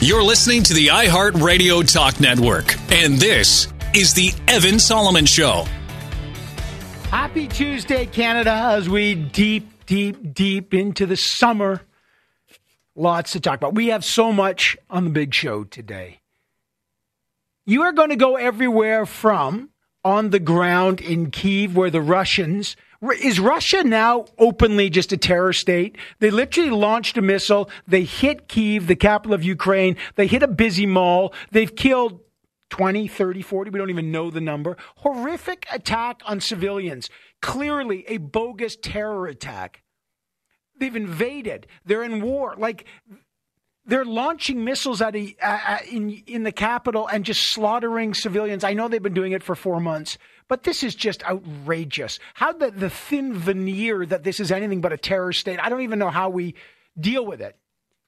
You're listening to the iHeartRadio Talk Network, and this is the Evan Solomon Show. Happy Tuesday, Canada, as we deep into the summer. Lots to talk about. We have so much on the big show today. You are going to go everywhere from on the ground in Kyiv, where the Russians... Is Russia now openly just a terror state? They literally launched a missile. They hit Kyiv, the capital of Ukraine. They hit a busy mall. They've killed 20, 30, 40. We don't even know the number. Horrific attack on civilians. Clearly a bogus terror attack. They've invaded. They're in war. Like, they're launching missiles in the capital and just slaughtering civilians. I know they've been doing it for 4 months, but this is just outrageous. How the thin veneer that this is anything but a terror state, I don't even know how we deal with it.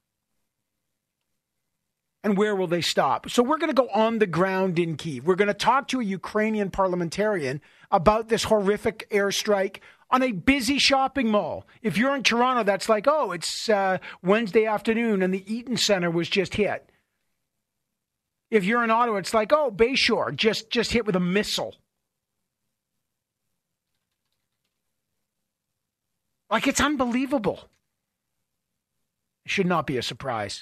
And where will they stop? So we're going to go on the ground in Kyiv. We're going to talk to a Ukrainian parliamentarian about this horrific airstrike on a busy shopping mall. If you're in Toronto, that's like, oh, it's Wednesday afternoon and the Eaton Centre was just hit. If you're in Ottawa, it's like, oh, Bayshore just hit with a missile. Like, it's unbelievable. It should not be a surprise.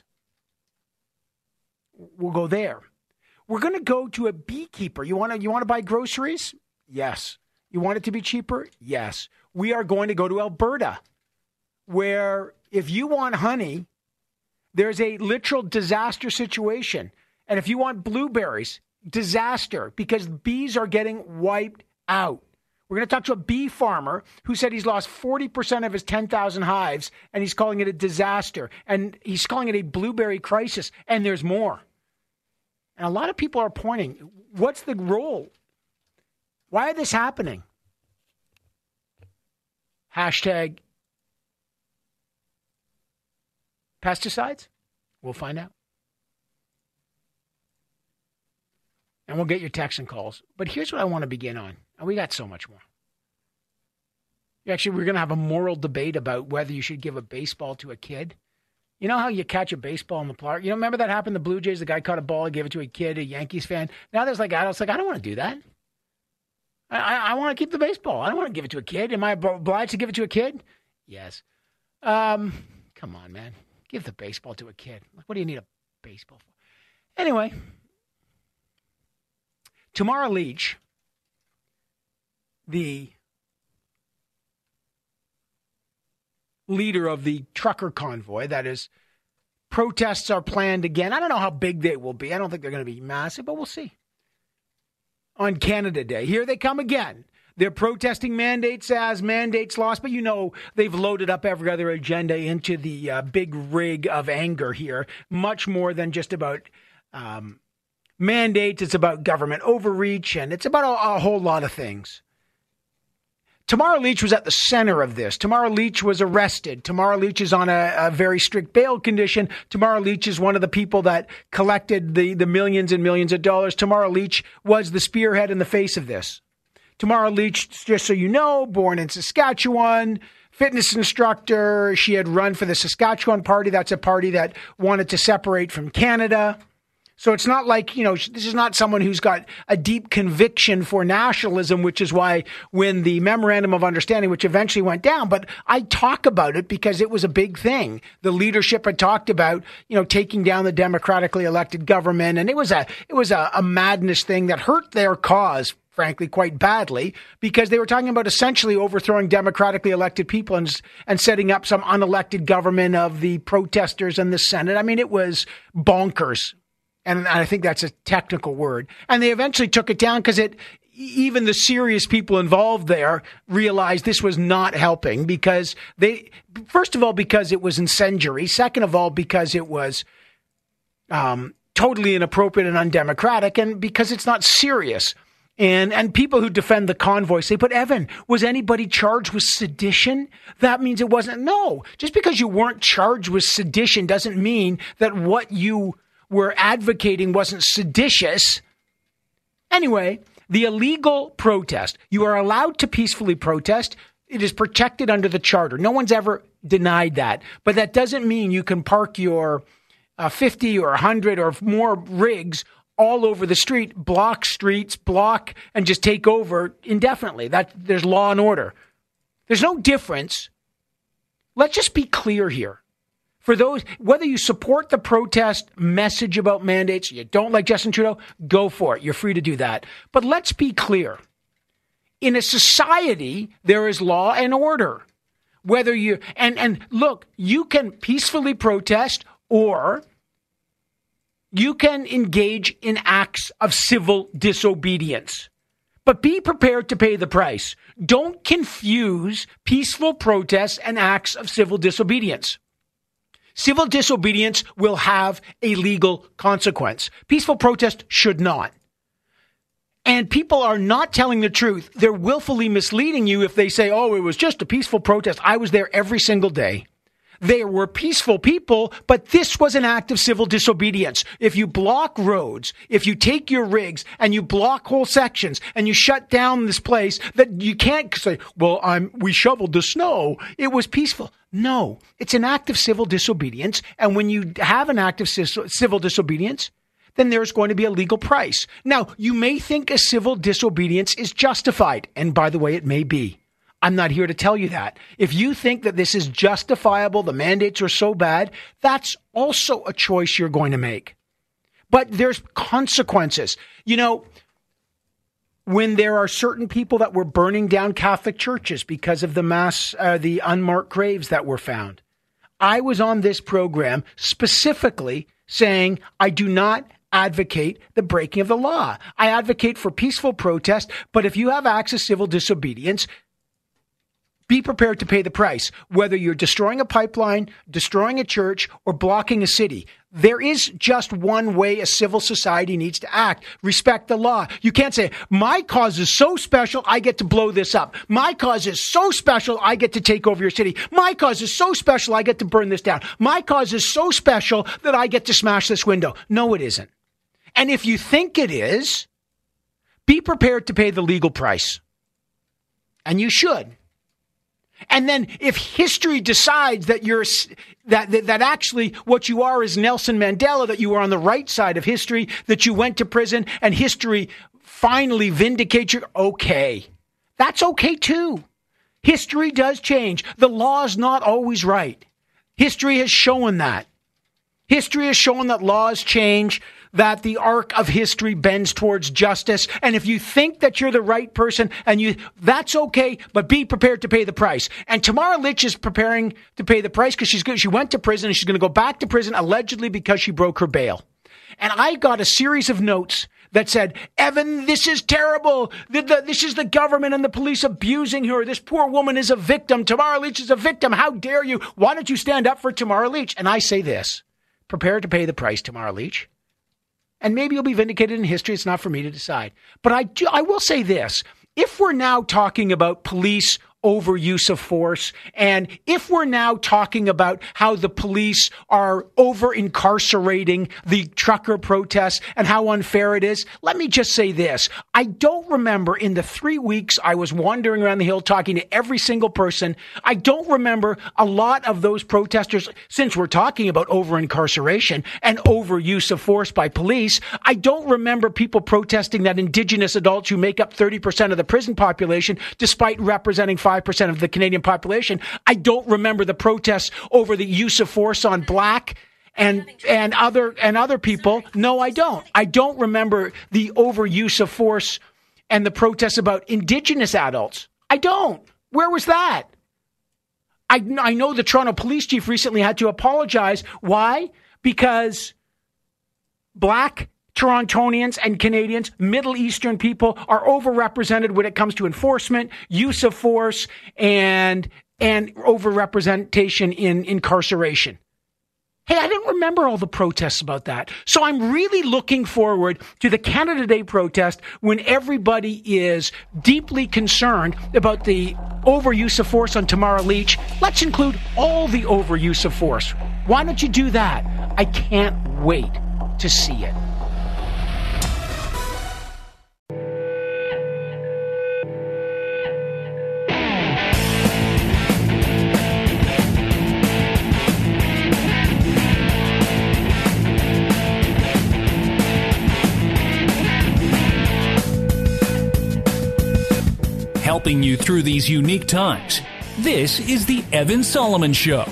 We'll go there. We're going to go to a beekeeper. You want to buy groceries? Yes. You want it to be cheaper? Yes. We are going to go to Alberta, where if you want honey, there's a literal disaster situation. And if you want blueberries, disaster, because bees are getting wiped out. We're going to talk to a bee farmer who said he's lost 40% of his 10,000 hives, and he's calling it a disaster. And he's calling it a blueberry crisis, and there's more. And a lot of people are pointing, what's the role? Why is this happening? Hashtag pesticides? We'll find out. And we'll get your texts and calls. But here's what I want to begin on. And we got so much more. Actually, we're going to have a moral debate about whether you should give a baseball to a kid. You know how you catch a baseball in the park? You know, remember that happened to the Blue Jays? The guy caught a ball, gave it to a kid, a Yankees fan. Now there's like adults like, I don't want to do that. I want to keep the baseball. I don't want to give it to a kid. Am I obliged to give it to a kid? Yes. Come on, man. Give the baseball to a kid. Like, what do you need a baseball for? Anyway, Tamara Lich, the leader of the trucker convoy, that is, protests are planned again. I don't know how big they will be. I don't think they're going to be massive, but we'll see. On Canada Day, here they come again. They're protesting mandates as mandates lost, but you know they've loaded up every other agenda into the big rig of anger here. Much more than just about mandates. It's about government overreach, and it's about a whole lot of things. Tamara Lich was at the center of this. Tamara Lich was arrested. Tamara Lich is on a very strict bail condition. Tamara Lich is one of the people that collected the millions and millions of dollars. Tamara Lich was the spearhead in the face of this. Tamara Lich, just so you know, born in Saskatchewan, fitness instructor. She had run for the Saskatchewan Party. That's a party that wanted to separate from Canada. So it's not like, you know, this is not someone who's got a deep conviction for nationalism, which is why when the Memorandum of Understanding, which eventually went down, but I talk about it because it was a big thing. The leadership had talked about, you know, taking down the democratically elected government. And it was a madness thing that hurt their cause, frankly, quite badly, because they were talking about essentially overthrowing democratically elected people and setting up some unelected government of the protesters and the Senate. I mean, it was bonkers. And I think that's a technical word. And they eventually took it down because even the serious people involved there realized this was not helping because first of all, because it was incendiary. Second of all, because it was totally inappropriate and undemocratic, and because it's not serious. And people who defend the convoy say, but Evan, was anybody charged with sedition? That means it wasn't. No, just because you weren't charged with sedition doesn't mean that what you were advocating wasn't seditious. Anyway, the illegal protest. You are allowed to peacefully protest. It is protected under the charter. No one's ever denied that. But that doesn't mean you can park your 50 or 100 or more rigs all over the street, block streets, and just take over indefinitely. There's law and order. There's no difference. Let's just be clear here. For those, whether you support the protest message about mandates, you don't like Justin Trudeau, go for it. You're free to do that. But let's be clear. In a society, there is law and order. Whether you, and look, you can peacefully protest or you can engage in acts of civil disobedience. But be prepared to pay the price. Don't confuse peaceful protests and acts of civil disobedience. Civil disobedience will have a legal consequence. Peaceful protest should not. And people are not telling the truth. They're willfully misleading you if they say, oh, it was just a peaceful protest. I was there every single day. They were peaceful people, but this was an act of civil disobedience. If you block roads, if you take your rigs and you block whole sections and you shut down this place, that you can't say, well, we shoveled the snow. It was peaceful. No, it's an act of civil disobedience. And when you have an act of civil disobedience, then there's going to be a legal price. Now, you may think a civil disobedience is justified. And by the way, it may be. I'm not here to tell you that. If you think that this is justifiable, the mandates are so bad, that's also a choice you're going to make. But there's consequences. You know, when there are certain people that were burning down Catholic churches because of the unmarked graves that were found, I was on this program specifically saying I do not advocate the breaking of the law. I advocate for peaceful protest, but if you have acts of civil disobedience, be prepared to pay the price, whether you're destroying a pipeline, destroying a church, or blocking a city. There is just one way a civil society needs to act. Respect the law. You can't say, my cause is so special, I get to blow this up. My cause is so special, I get to take over your city. My cause is so special, I get to burn this down. My cause is so special that I get to smash this window. No, it isn't. And if you think it is, be prepared to pay the legal price. And you should. And then if history decides that that actually what you are is Nelson Mandela, that you are on the right side of history, that you went to prison and history finally vindicates you, okay. That's okay too. History does change. The law is not always right. History has shown that. History has shown that laws change, that the arc of history bends towards justice. And if you think that you're the right person that's okay, but be prepared to pay the price. And Tamara Lich is preparing to pay the price because she went to prison and she's going to go back to prison allegedly because she broke her bail. And I got a series of notes that said, Evan, this is terrible. This is the government and the police abusing her. This poor woman is a victim. Tamara Lich is a victim. How dare you? Why don't you stand up for Tamara Lich? And I say this, prepare to pay the price, Tamara Lich. And maybe you'll be vindicated in history. It's not for me to decide. But I will say this. If we're now talking about police overuse of force, and if we're now talking about how the police are over-incarcerating the trucker protests and how unfair it is, let me just say this. I don't remember in the 3 weeks I was wandering around the Hill talking to every single person, I don't remember a lot of those protesters, since we're talking about over-incarceration and overuse of force by police, I don't remember people protesting that Indigenous adults who make up 30% of the prison population, despite representing 5% of the Canadian population. I don't remember the protests over the use of force on black and other people. No, I don't. I don't remember the overuse of force and the protests about Indigenous adults. I don't. Where was that? I know the Toronto police chief recently had to apologize. Why? Because black Torontonians and Canadians, Middle Eastern people, are overrepresented when it comes to enforcement, use of force, and overrepresentation in incarceration. Hey, I didn't remember all the protests about that. So I'm really looking forward to the Canada Day protest when everybody is deeply concerned about the overuse of force on Tamara Lich. Let's include all the overuse of force. Why don't you do that? I can't wait to see it. helping you through these unique times. This is the Evan Solomon Show.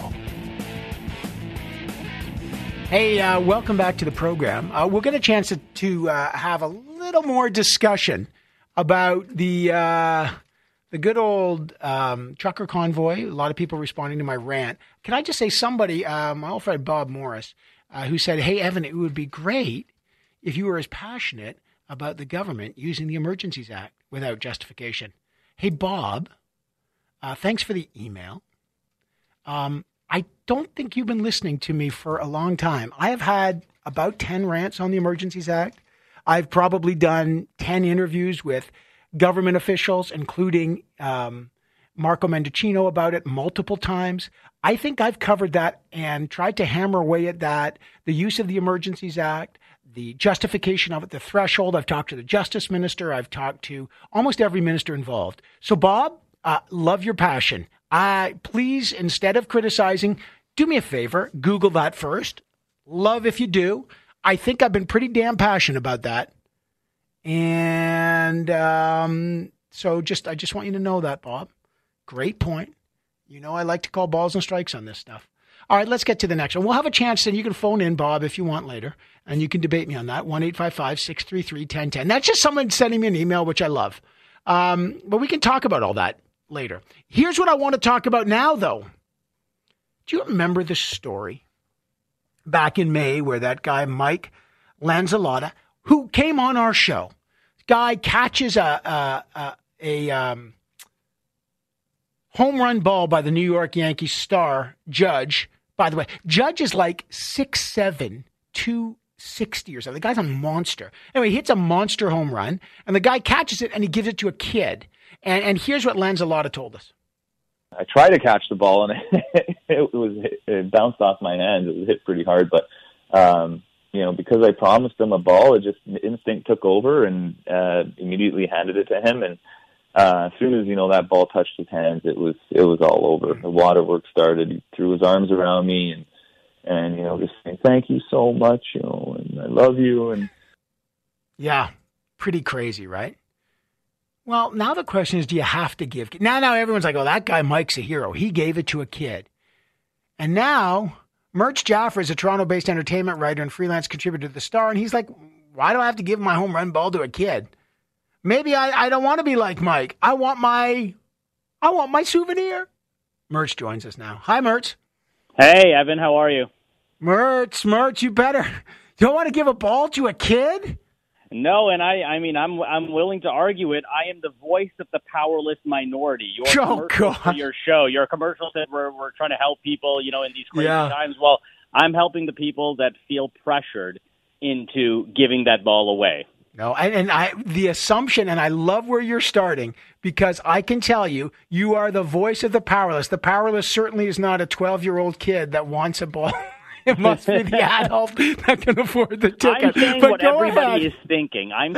Hey, welcome back to the program. We'll get a chance to have a little more discussion about the good old trucker convoy. A lot of people responding to my rant. Can I just say somebody, my old friend Bob Morris, who said, hey, Evan, it would be great if you were as passionate about the government using the Emergencies Act without justification. Hey, Bob, thanks for the email. I don't think you've been listening to me for a long time. I have had about 10 rants on the Emergencies Act. I've probably done 10 interviews with government officials, including Marco Mendocino, about it multiple times. I think I've covered that and tried to hammer away at that, the use of the Emergencies Act, the justification of it, the threshold. I've talked to the Justice Minister. I've talked to almost every minister involved. So, Bob, love your passion. Please, instead of criticizing, do me a favor, Google that first. Love if you do. I think I've been pretty damn passionate about that. And so I just want you to know that, Bob. Great point. You know I like to call balls and strikes on this stuff. All right, let's get to the next one. We'll have a chance, and you can phone in, Bob, if you want later, and you can debate me on that, 1-855-633-1010. That's just someone sending me an email, which I love. But we can talk about all that later. Here's what I want to talk about now, though. Do you remember the story back in May where that guy, Mike Lanzalotta, who came on our show, guy catches a home run ball by the New York Yankees star, Judge. By the way, Judge is like 6'7", 260 or something. The guy's a monster. Anyway, he hits a monster home run, and the guy catches it, and he gives it to a kid. And here's what Lanzalotta told us. I tried to catch the ball, and it bounced off my hands. It was hit pretty hard, but because I promised him a ball, it just instinct took over, and immediately handed it to him. And as soon as that ball touched his hands, it was all over. The waterworks started. He threw his arms around me, and just saying thank you so much, and I love you. And yeah, pretty crazy, right? Well, now the question is, do you have to give? Now everyone's like, oh, that guy Mike's a hero. He gave it to a kid. And now Merch Jaffer is a Toronto-based entertainment writer and freelance contributor to The Star, and he's like, why do I have to give my home run ball to a kid? Maybe I don't want to be like Mike. I want my souvenir. Merch joins us now. Hi, Merch. Hey, Evan, how are you? Merch, you better. You don't want to give a ball to a kid? No, and I'm willing to argue it. I am the voice of the powerless minority. Your commercial for your show. Your commercial said we're trying to help people, in these crazy times. Well, I'm helping the people that feel pressured into giving that ball away. No, the assumption, and I love where you're starting, because I can tell you, you are the voice of the powerless. The powerless certainly is not a 12-year-old kid that wants a ball. It must be the adult that can afford the ticket. I'm saying what everybody is thinking. I'm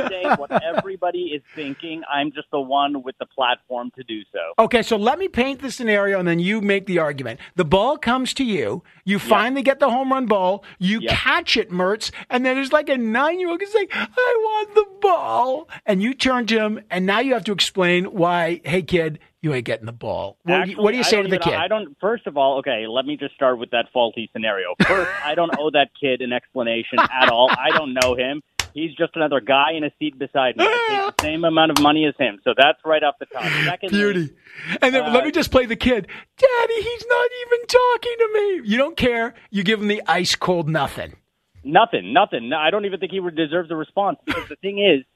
just the one with the platform to do so. Okay, so let me paint the scenario, and then you make the argument. The ball comes to you. You finally get the home run ball. You catch it, Mertz, and then there's like a 9-year-old who's like, I want the ball. And you turn to him, and now you have to explain why, hey, kid, you ain't getting the ball. What do you say to the kid? First of all, okay, let me just start with that faulty scenario. First, I don't owe that kid an explanation at all. I don't know him. He's just another guy in a seat beside me. I take the same amount of money as him. So that's right off the top. Secondly, beauty. And then let me just play the kid. Daddy, he's not even talking to me. You don't care. You give him the ice cold nothing. Nothing. No, I don't even think he deserves a response, because the thing is,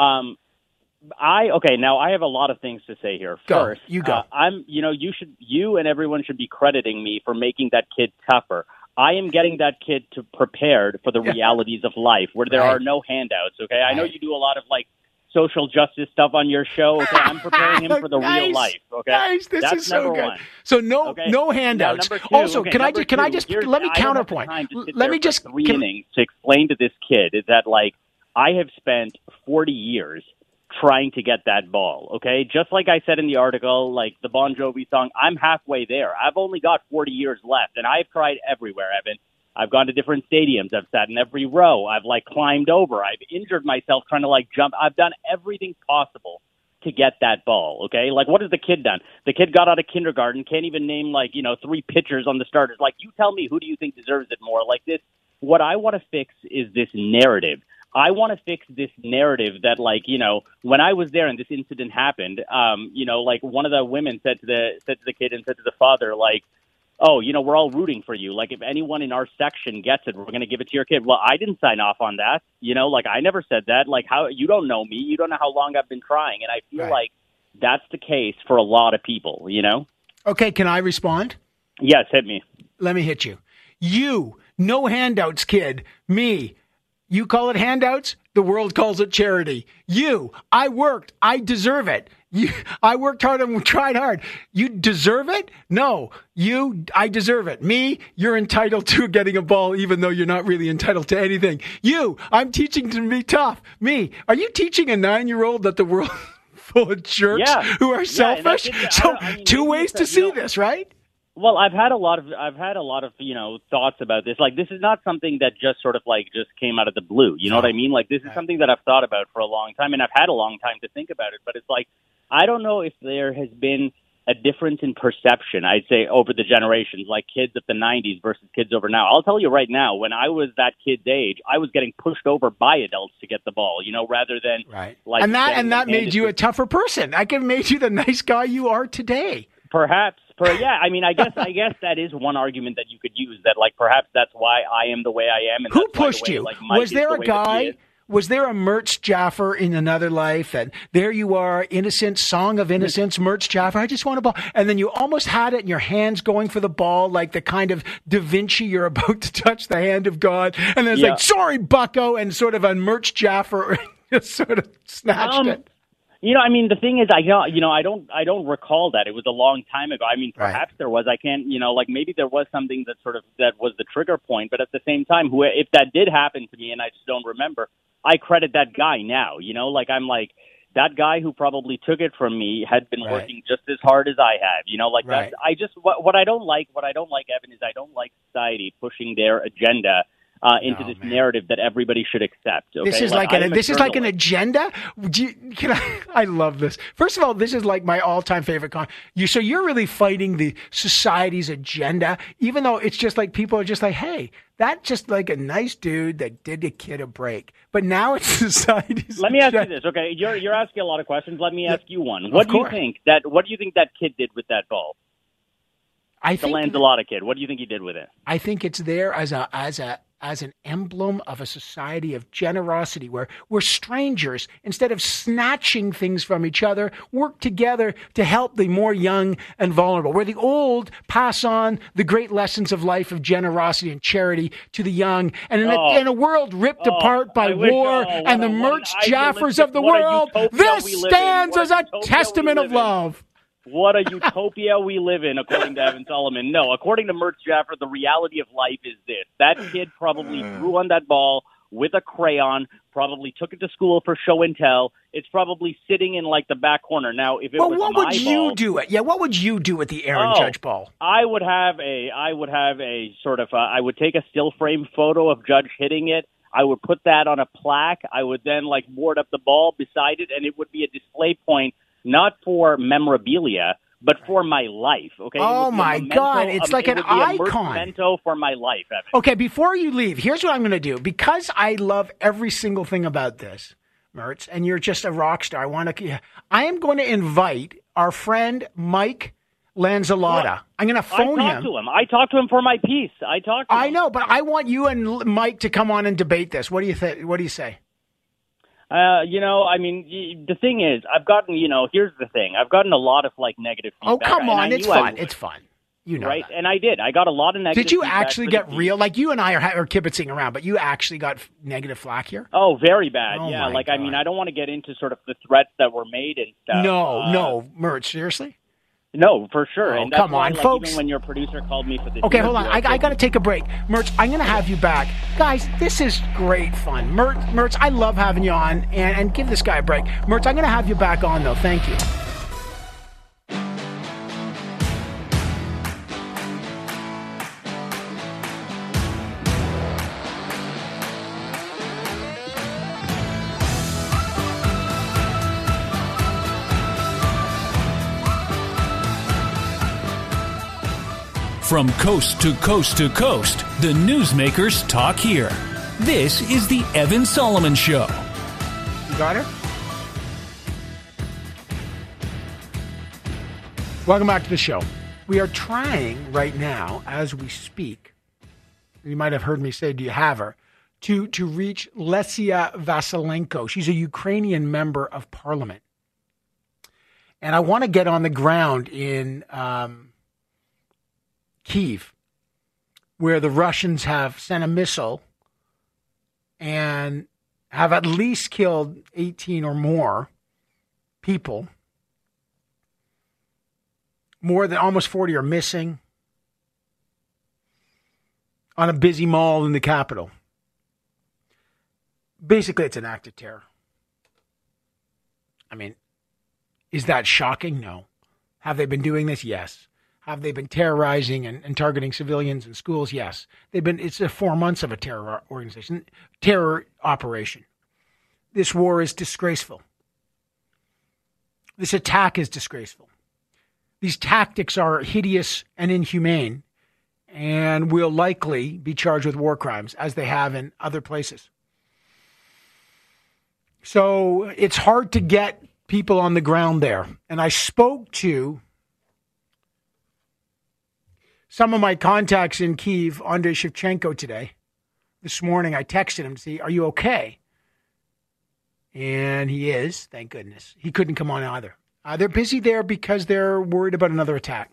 now I have a lot of things to say here. First, you go. You and everyone should be crediting me for making that kid tougher. I am getting that kid prepared for the realities of life, where there are no handouts. Okay, I know you do a lot of social justice stuff on your show. Okay, I'm preparing him for the real life. Okay, nice. That's is so number good. one. So no handouts. Now, also, can I just let me counterpoint? Let me just 3 innings to explain to this kid is that I have spent 40 years trying to get that ball, okay? Just like I said in the article, the Bon Jovi song, I'm halfway there. I've only got 40 years left, and I've tried everywhere, Evan. I've gone to different stadiums. I've sat in every row. I've climbed over. I've injured myself trying to jump. I've done everything possible to get that ball, okay? Like, what has the kid done? The kid got out of kindergarten, can't even name, like, 3 pitchers on the starters. Like, you tell me, who do you think deserves it more? Like this, what I want to fix is this narrative. I want to fix this narrative that, like, when I was there and this incident happened, like one of the women said to the kid and said to the father, like, oh, we're all rooting for you. Like, if anyone in our section gets it, we're going to give it to your kid. Well, I didn't sign off on that. Like, I never said that. Like, how you don't know me. You don't know how long I've been trying. And I feel like that's the case for a lot of people, Okay, can I respond? Yes, hit me. Let me hit you. You, no handouts, kid. Me, you call it handouts. The world calls it charity. You, I worked. I deserve it. I worked hard and tried hard. You deserve it? No. I deserve it. Me, you're entitled to getting a ball even though you're not really entitled to anything. You, I'm teaching to be tough. Me, are you teaching a 9-year-old that the world is full of jerks who are selfish? Two ways to see this, right? Well, I've had a lot of thoughts about this. Like, this is not something that just sort of just came out of the blue. You know what I mean? Like, this is something that I've thought about for a long time, and I've had a long time to think about it. But it's like, I don't know if there has been a difference in perception, I'd say, over the generations, like kids of the 90s versus kids over now. I'll tell you right now, when I was that kid's age, I was getting pushed over by adults to get the ball, rather than like. And that made you a tougher person. I could have made you the nice guy you are today. Perhaps. I mean, I guess that is one argument that you could use, that like perhaps that's why I am the way I am. And who pushed you? Was there a guy? Was there a Mertz Jaffer in another life? And there you are, innocent, song of innocence, Mertz Jaffer. I just want a ball. And then you almost had it in your hands going for the ball, like the kind of Da Vinci, you're about to touch the hand of God. And then it's like, sorry, bucko, and sort of a Mertz Jaffer just sort of snatched it. I mean, the thing is, I don't recall that. It was a long time ago. I mean, perhaps there was. I can't, maybe there was something that was the trigger point. But at the same time, if that did happen to me and I just don't remember, I credit that guy now. I'm like, that guy who probably took it from me had been working just as hard as I have. That's, I just what I don't like, Evan, is I don't like society pushing their agenda into this narrative that everybody should accept. Okay? This is like an agenda. I love this. First of all, this is like my all-time favorite So you're really fighting the society's agenda, even though it's just like people are just like, hey, that's just like a nice dude that did a kid a break. But now it's society's. Let me ask you this, okay? You're asking a lot of questions. Let me ask you one. What do you think that kid did with that ball? The Lanzalotta kid. What do you think he did with it? I think it's there as an emblem of a society of generosity where we're strangers, instead of snatching things from each other, work together to help the more young and vulnerable, where the old pass on the great lessons of life of generosity and charity to the young. And in a world ripped apart by war and the Mertz Jaffers of the world, this stands as a testament of love. What a utopia we live in, according to Evan Solomon. No, according to Mertz Jaffer, the reality of life is this. That kid probably drew on that ball with a crayon, probably took it to school for show and tell. It's probably sitting in like the back corner. Now, if it was what would you do it? Yeah, what would you do with the Aaron Judge ball? I would take a still frame photo of Judge hitting it. I would put that on a plaque. I would then board up the ball beside it, and it would be a display point, not for memorabilia, but for my life. Okay. Oh my God! It's like an icon. Memento for my life, Evan. Okay. Before you leave, here's what I'm going to do, because I love every single thing about this, Mertz, and you're just a rock star. I am going to invite our friend Mike Lanzalotta. I'm going to phone him. I talked to him for my piece. I know, but I want you and Mike to come on and debate this. What do you think? What do you say? The thing is, I've gotten, here's the thing. I've gotten a lot of negative feedback. Oh, come on. It's fun. It's fun. Right? That. And I did. I got a lot of negative feedback. Did you feedback actually get real? Like, you and I are kibitzing around, but you actually got negative flack here? Oh, very bad. Oh, yeah. I don't want to get into sort of the threats that were made and stuff. No, Mertz, seriously? No, for sure. Oh, and that's come on, why, folks. Even when your producer called me for this. Okay, hold on. I got to take a break. Mertz, I'm going to have you back. Guys, this is great fun. Mertz, I love having you on, and give this guy a break. Mertz, I'm going to have you back on, though. Thank you. From coast to coast to coast, the newsmakers talk here. This is the Evan Solomon Show. You got her? Welcome back to the show. We are trying right now, as we speak, you might have heard me say, do you have her, to reach Lesia Vasilenko. She's a Ukrainian member of parliament. And I want to get on the ground in Kyiv, where the Russians have sent a missile and have at least killed 18 or more people. More than almost 40 are missing on a busy mall in the capital. Basically, it's an act of terror. I mean, is that shocking? No. Have they been doing this? Yes. Have they been terrorizing and targeting civilians in schools? Yes. It's 4 months of a terror operation. This war is disgraceful. This attack is disgraceful. These tactics are hideous and inhumane and will likely be charged with war crimes, as they have in other places. So it's hard to get people on the ground there. And I spoke to some of my contacts in Kyiv, Andrei Shevchenko, today. This morning I texted him to see, are you okay? And he is, thank goodness. He couldn't come on either. They're busy there because they're worried about another attack.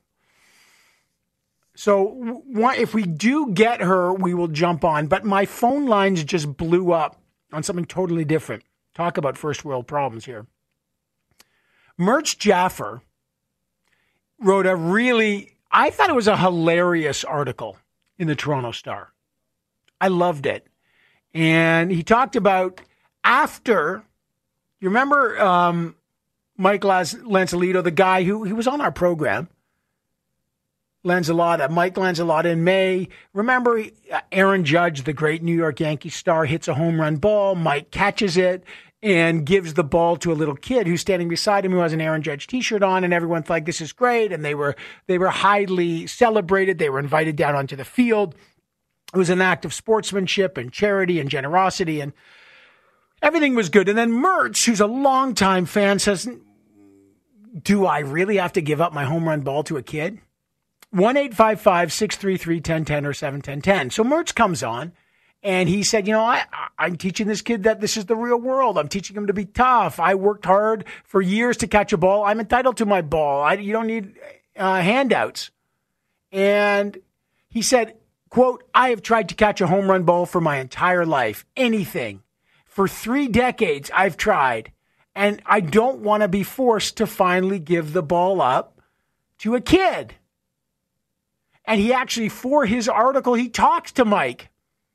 So if we do get her, we will jump on. But my phone lines just blew up on something totally different. Talk about first world problems here. Mertz Jaffer wrote I thought it was a hilarious article in the Toronto Star. I loved it. And he talked about after, you remember Mike Lanzillotta, the guy he was on our program, Mike Lanzillotta in May. Remember Aaron Judge, the great New York Yankees star, hits a home run ball. Mike catches it and gives the ball to a little kid who's standing beside him who has an Aaron Judge t-shirt on, and everyone's like, this is great. And they were highly celebrated. They were invited down onto the field. It was an act of sportsmanship and charity and generosity, and everything was good. And then Mertz, who's a longtime fan, says, do I really have to give up my home run ball to a kid? 1-855-633-1010 or 71010. So Mertz comes on, and he said, I'm teaching this kid that this is the real world. I'm teaching him to be tough. I worked hard for years to catch a ball. I'm entitled to my ball. You don't need handouts. And he said, quote, I have tried to catch a home run ball for my entire life. Anything. For 3 decades, I've tried. And I don't want to be forced to finally give the ball up to a kid. And he actually, for his article, he talks to Mike.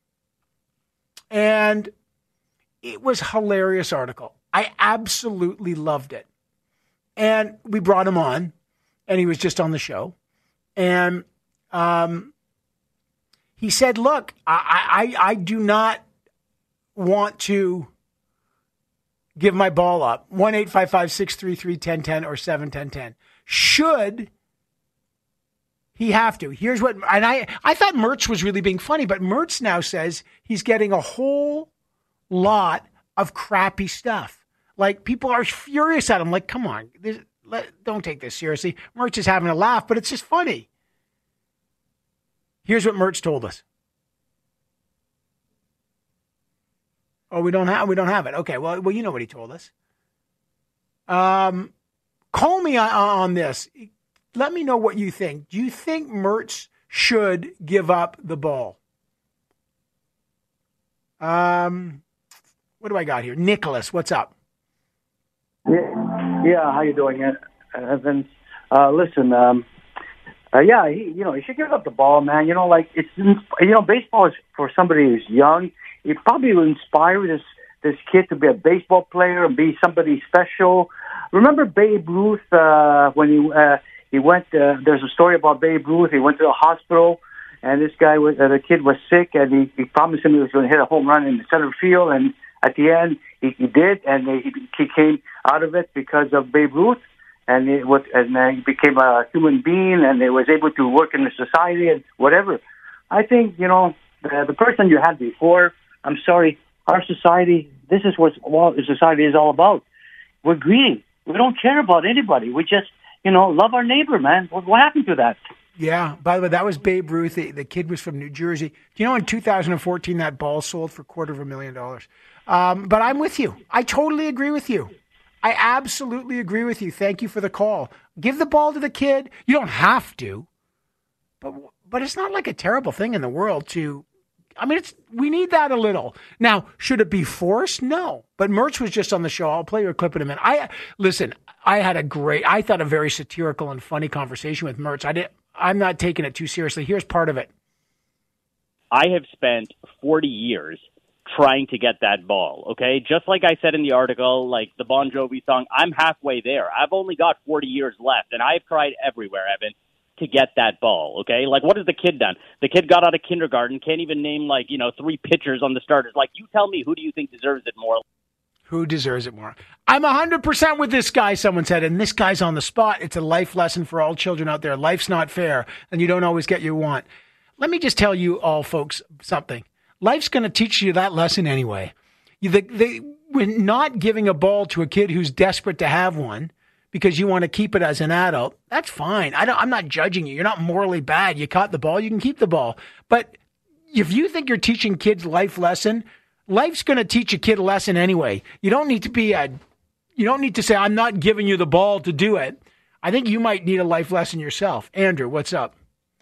And it was a hilarious article. I absolutely loved it. And we brought him on, and he was just on the show. And he said, look, I do not want to give my ball up. 1-855-633-1010 or 71010. Should he have to? Here's what, and I thought Mertz was really being funny, but Mertz now says he's getting a whole lot of crappy stuff. Like, people are furious at him. Like, come on, don't take this seriously. Mertz is having a laugh, but it's just funny. Here's what Mertz told us. Oh, we don't have it. Okay, well, you know what he told us. Call me on this. Let me know what you think. Do you think Mertz should give up the ball? What do I got here? Nicholas, what's up? Yeah. How you doing, Evan? Listen, he should give up the ball, man. Baseball is for somebody who's young. It probably will inspire this kid to be a baseball player and be somebody special. Remember Babe Ruth when he went? There's a story about Babe Ruth. He went to the hospital, and this guy the kid was sick, and he promised him he was going to hit a home run in the center field, and at the end he did, and he came out of it because of Babe Ruth. and he became a human being, and he was able to work in the society and whatever. I think, the person you had before, I'm sorry, our society, this is what society is all about. We're greedy. We don't care about anybody. We just, love our neighbor, man. What happened to that? Yeah. By the way, that was Babe Ruth. The kid was from New Jersey. Do you know in 2014 that ball sold for $250,000? But I'm with you. I totally agree with you. I absolutely agree with you. Thank you for the call. Give the ball to the kid. You don't have to. But it's not like a terrible thing in the world to... we need that a little. Now, should it be forced? No. But Mertz was just on the show. I'll play you a clip in a minute. I had I thought a very satirical and funny conversation with Mertz. I'm not taking it too seriously. Here's part of it. I have spent 40 years trying to get that ball, okay? Just like I said in the article, like the Bon Jovi song, I'm halfway there. I've only got 40 years left, and I've tried everywhere, Evan, to get that ball, okay? Like, what has the kid done? The kid got out of kindergarten, can't even name, 3 pitchers on the starters. Like, you tell me, who do you think deserves it more? Who deserves it more? I'm 100% with this guy, someone said, and this guy's on the spot. It's a life lesson for all children out there. Life's not fair, and you don't always get what you want. Let me just tell you all, folks, something. Life's going to teach you that lesson anyway. When not giving a ball to a kid who's desperate to have one, because you want to keep it as an adult, that's fine. I'm not judging you. You're not morally bad. You caught the ball, you can keep the ball. But if you think you're teaching kids life lesson, life's going to teach a kid a lesson anyway. You don't need to say, I'm not giving you the ball to do it. I think you might need a life lesson yourself. Andrew, what's up?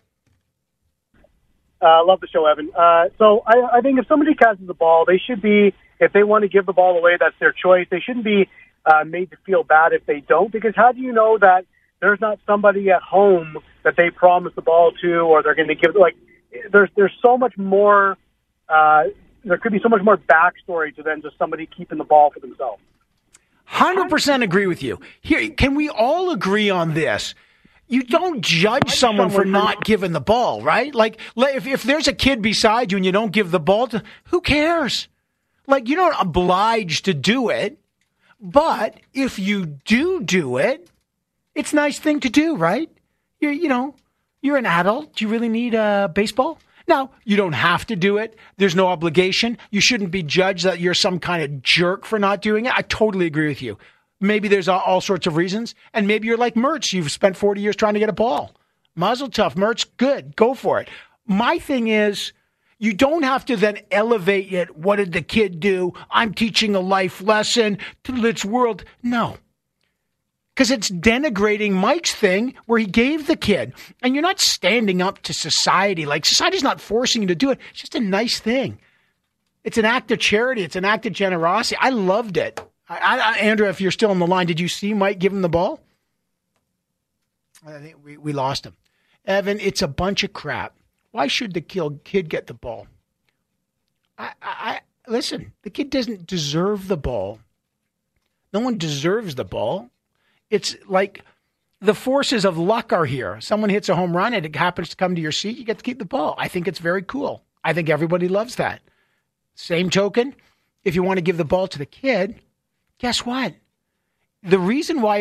Love the show, Evan. So I think if somebody catches the ball, they should be, if they want to give the ball away, that's their choice. They shouldn't be made to feel bad if they don't, because how do you know that there's not somebody at home that they promised the ball to, or they're going to give, there's so much more, there could be so much more backstory to than just somebody keeping the ball for themselves. 100% agree with you. Here, can we all agree on this? You don't judge someone for not giving the ball, right? Like, if there's a kid beside you and you don't give the ball to, who cares? Like, you're not obliged to do it. But if you do it, it's a nice thing to do, right? You're an adult. Do you really need a baseball? Now, you don't have to do it. There's no obligation. You shouldn't be judged that you're some kind of jerk for not doing it. I totally agree with you. Maybe there's all sorts of reasons. And maybe you're like Mertz. You've spent 40 years trying to get a ball. Mazel tov, Mertz. Good. Go for it. My thing is, you don't have to then elevate it. What did the kid do? I'm teaching a life lesson to this world. No. Because it's denigrating Mike's thing where he gave the kid. And you're not standing up to society. Like, society's not forcing you to do it. It's just a nice thing. It's an act of charity. It's an act of generosity. I loved it. Andrew, if you're still on the line, did you see Mike give him the ball? I think we lost him. Evan, it's a bunch of crap. Why should the kid get the ball? Listen, the kid doesn't deserve the ball. No one deserves the ball. It's like the forces of luck are here. Someone hits a home run and it happens to come to your seat, you get to keep the ball. I think it's very cool. I think everybody loves that. Same token, if you want to give the ball to the kid, guess what? The reason why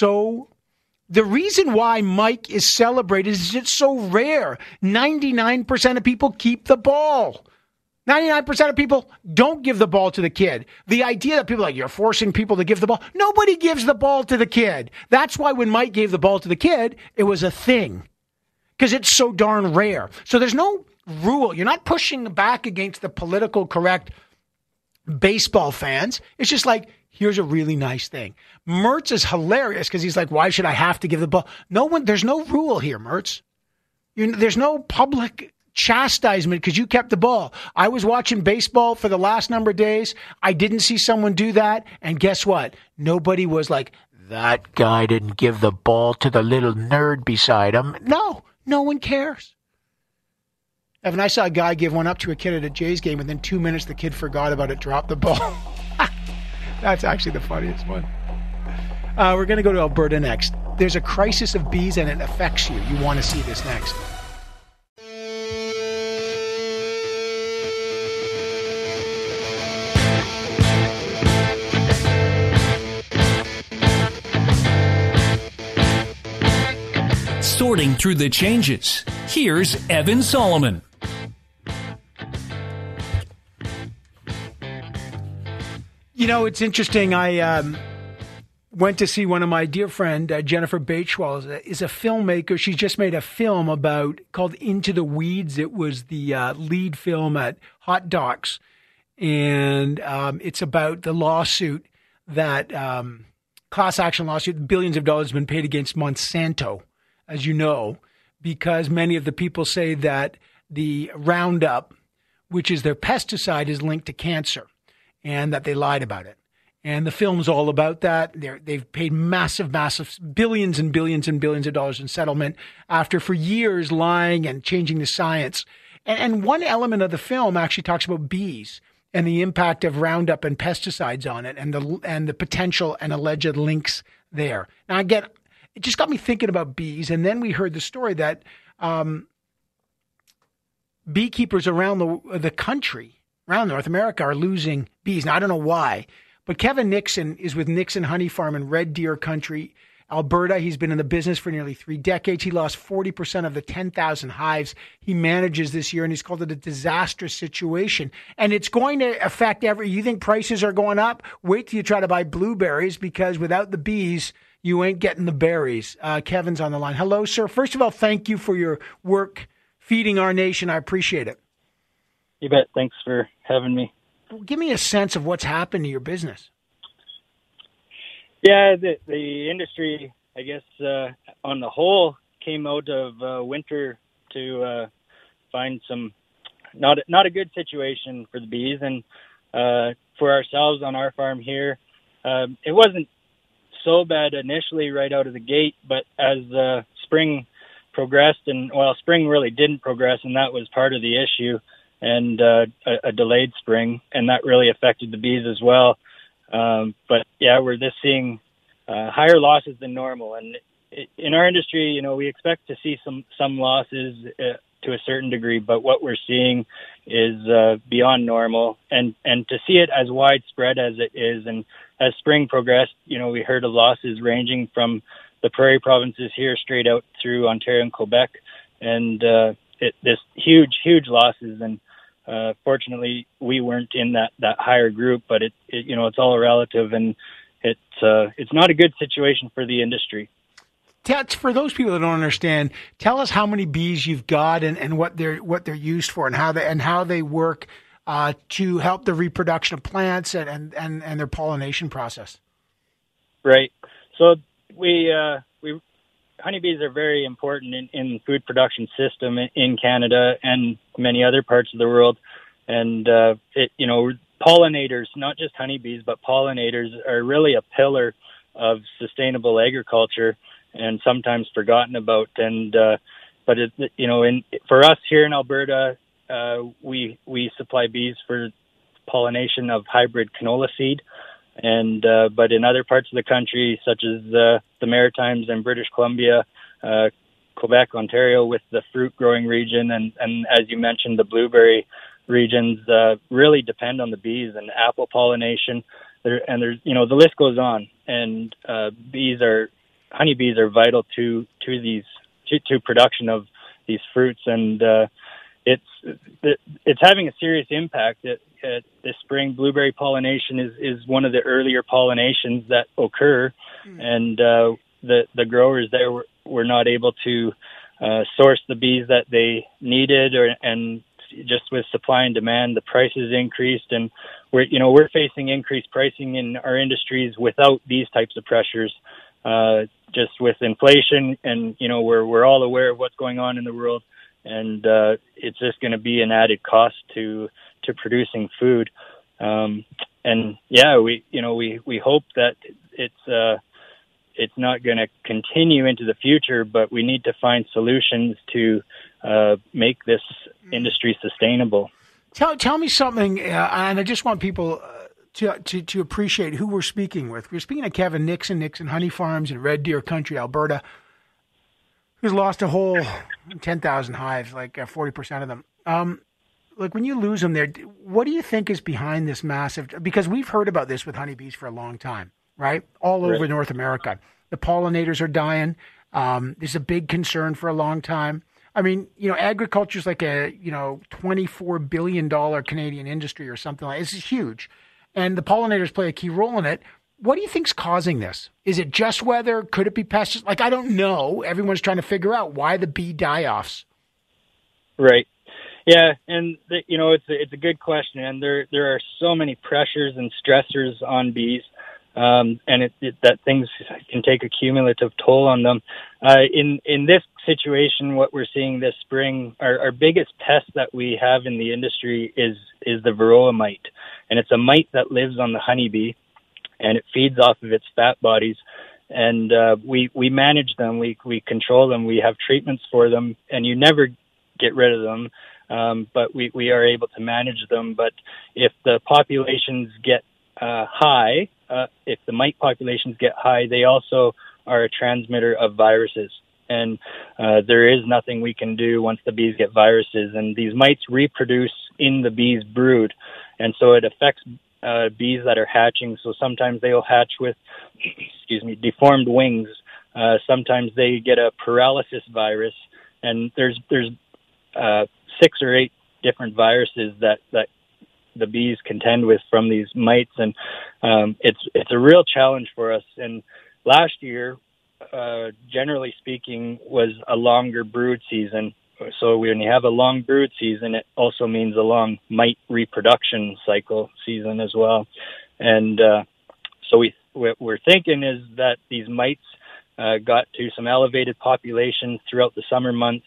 Mike is celebrated is it's so rare. 99% of people keep the ball. 99% of people don't give the ball to the kid. The idea that people are like, you're forcing people to give the ball. Nobody gives the ball to the kid. That's why when Mike gave the ball to the kid, it was a thing. Because it's so darn rare. So there's no rule. You're not pushing back against the political correct baseball fans. It's just like, here's a really nice thing. Mertz is hilarious because he's like, why should I have to give the ball? There's no rule here, Mertz. There's no public chastisement because you kept the ball. I was watching baseball for the last number of days. I didn't see someone do that. And guess what? Nobody was like, that guy didn't give the ball to the little nerd beside him. No one cares. Evan, I saw a guy give one up to a kid at a Jays game. Within 2 minutes, the kid forgot about it, dropped the ball. That's actually the funniest one. We're going to go to Alberta next. There's a crisis of bees and it affects you. You want to see this next. sorting through the changes. Here's Evan Solomon. You know, it's interesting. I went to see one of my dear friend, Jennifer Batechwell, is a filmmaker. She's just made a film called Into the Weeds. It was the lead film at Hot Docs. And it's about the lawsuit that class action lawsuit, billions of dollars have been paid against Monsanto, as you know, because many of the people say that the Roundup, which is their pesticide, is linked to cancer and that they lied about it. And the film's all about that. They've paid massive billions and billions and billions of dollars in settlement after for years lying and changing the science. And one element of the film actually talks about bees and the impact of Roundup and pesticides on it, and the potential and alleged links there. Now, again, it just got me thinking about bees, and then we heard the story that beekeepers around the country, around North America, are losing bees. Now, I don't know why, but Kevin Nixon is with Nixon Honey Farm in Red Deer Country, Alberta. He's been in the business for nearly 3 decades. He lost 40% of the 10,000 hives he manages this year, and he's called it a disastrous situation. And it's going to affect you think prices are going up? Wait till you try to buy blueberries, because without the bees, you ain't getting the berries. Kevin's on the line. Hello, sir. First of all, thank you for your work feeding our nation. I appreciate it. You bet. Thanks for having me. Give me a sense of what's happened to your business. Yeah, the industry, I guess, on the whole, came out of winter to find some not a good situation for the bees, and for ourselves on our farm here, it wasn't so bad initially right out of the gate, but as spring progressed, and spring really didn't progress, and that was part of the issue, and a delayed spring, and that really affected the bees as well. But yeah, we're just seeing higher losses than normal. And in our industry, you know, we expect to see some losses to a certain degree, but what we're seeing is beyond normal. And to see it as widespread as it is, and as spring progressed, you know, we heard of losses ranging from the prairie provinces here straight out through Ontario and Quebec, and this huge losses. And fortunately, we weren't in that higher group, but it you know, it's all relative, and it's not a good situation for the industry. For those people that don't understand, tell us how many bees you've got and what they're used for, and how they work to help the reproduction of plants and their pollination process. Right. So we honeybees are very important in the food production system in Canada and many other parts of the world. And, you know, pollinators, not just honeybees, but pollinators are really a pillar of sustainable agriculture and sometimes forgotten about. And, but you know, for us here in Alberta, we supply bees for pollination of hybrid canola seed. And but in other parts of the country, such as the Maritimes and British Columbia, Quebec, Ontario, with the fruit growing region, and as you mentioned, the blueberry regions really depend on the bees and apple pollination. There's you know, the list goes on. And honeybees are vital to production of these fruits, and it's having a serious impact. This spring, blueberry pollination is one of the earlier pollinations that occur, and the growers there were not able to source the bees that they needed, and just with supply and demand, the prices increased, and we're facing increased pricing in our industries without these types of pressures, just with inflation, and you know, we're all aware of what's going on in the world, and it's just going to be an added cost to producing food. And yeah, we hope that it's not going to continue into the future, but we need to find solutions to make this industry sustainable. Tell me something, and I just want people to appreciate who we're speaking with. We're speaking to Kevin Nixon Honey Farms in Red Deer Country, Alberta, who's lost a whole 10,000 hives, like 40% of them. Like, when you lose them there, what do you think is behind this massive? Because we've heard about this with honeybees for a long time, right? All over North America. The pollinators are dying. This is a big concern for a long time. I mean, agriculture is like a, $24 billion Canadian industry or something like that. This is huge. And the pollinators play a key role in it. What do you think's causing this? Is it just weather? Could it be pests? Like, I don't know. Everyone's trying to figure out why the bee die-offs. Right. Yeah, and it's a good question, and there are so many pressures and stressors on bees, and that things can take a cumulative toll on them. In this situation, what we're seeing this spring, our biggest pest that we have in the industry is the varroa mite, and it's a mite that lives on the honeybee, and it feeds off of its fat bodies. And we manage them, we control them, we have treatments for them, and you never get rid of them. But we are able to manage them. But if the populations get high, if the mite populations get high, they also are a transmitter of viruses. And there is nothing we can do once the bees get viruses. And these mites reproduce in the bee's brood. And so it affects bees that are hatching. So sometimes they'll hatch with, deformed wings. Sometimes they get a paralysis virus. And there's 6 or 8 different viruses that the bees contend with from these mites, and it's a real challenge for us. And last year, generally speaking, was a longer brood season. So when you have a long brood season, it also means a long mite reproduction cycle season as well. And so what we're thinking is that these mites got to some elevated populations throughout the summer months.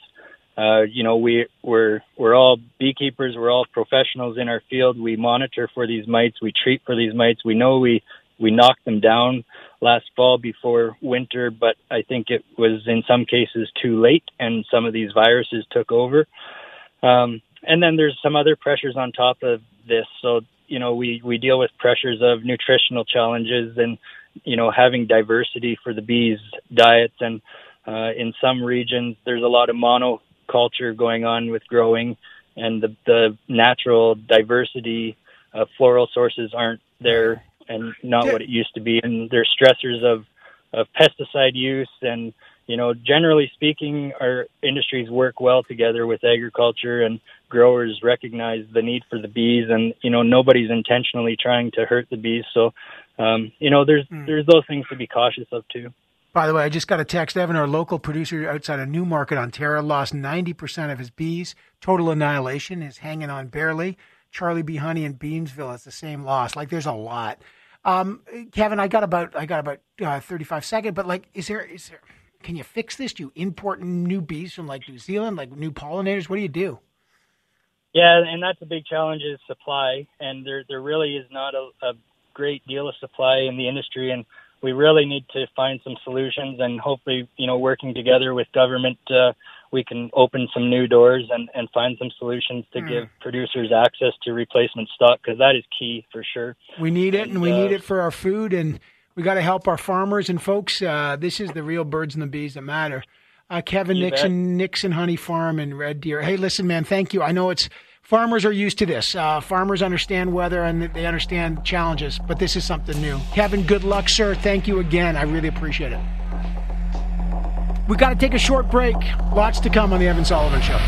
We're all beekeepers. We're all professionals in our field. We monitor for these mites. We treat for these mites. We know we knocked them down last fall before winter, but I think it was in some cases too late, and some of these viruses took over. And then there's some other pressures on top of this. So, we deal with pressures of nutritional challenges and, having diversity for the bees' diets. And in some regions, there's a lot of monoculture going on with growing, and the natural diversity of floral sources aren't there and not what it used to be. And there's stressors of pesticide use. And, generally speaking, our industries work well together with agriculture, and growers recognize the need for the bees, and, nobody's intentionally trying to hurt the bees. So, there's those things to be cautious of too. By the way, I just got a text. Evan, our local producer outside of Newmarket, Ontario, lost 90% of his bees. Total annihilation is hanging on barely. Charlie Bee Honey in Beamsville has the same loss. Like, there's a lot. Kevin, I got about 35 seconds, but is there? Can you fix this? Do you import new bees from New Zealand, new pollinators? What do you do? Yeah, and that's a big challenge is supply, and there really is not a great deal of supply in the industry, and we really need to find some solutions, and hopefully, working together with government, we can open some new doors and find some solutions to give producers access to replacement stock, because that is key for sure. We need it, and we need it for our food, and we got to help our farmers. And folks, this is the real birds and the bees that matter. Kevin Nixon Honey Farm in Red Deer. Hey, listen, man, thank you. I know farmers are used to this. Farmers understand weather and they understand challenges, but this is something new. Kevin, good luck, sir. Thank you again. I really appreciate it. We got to take a short break. Lots to come on the Evan Sullivan Show.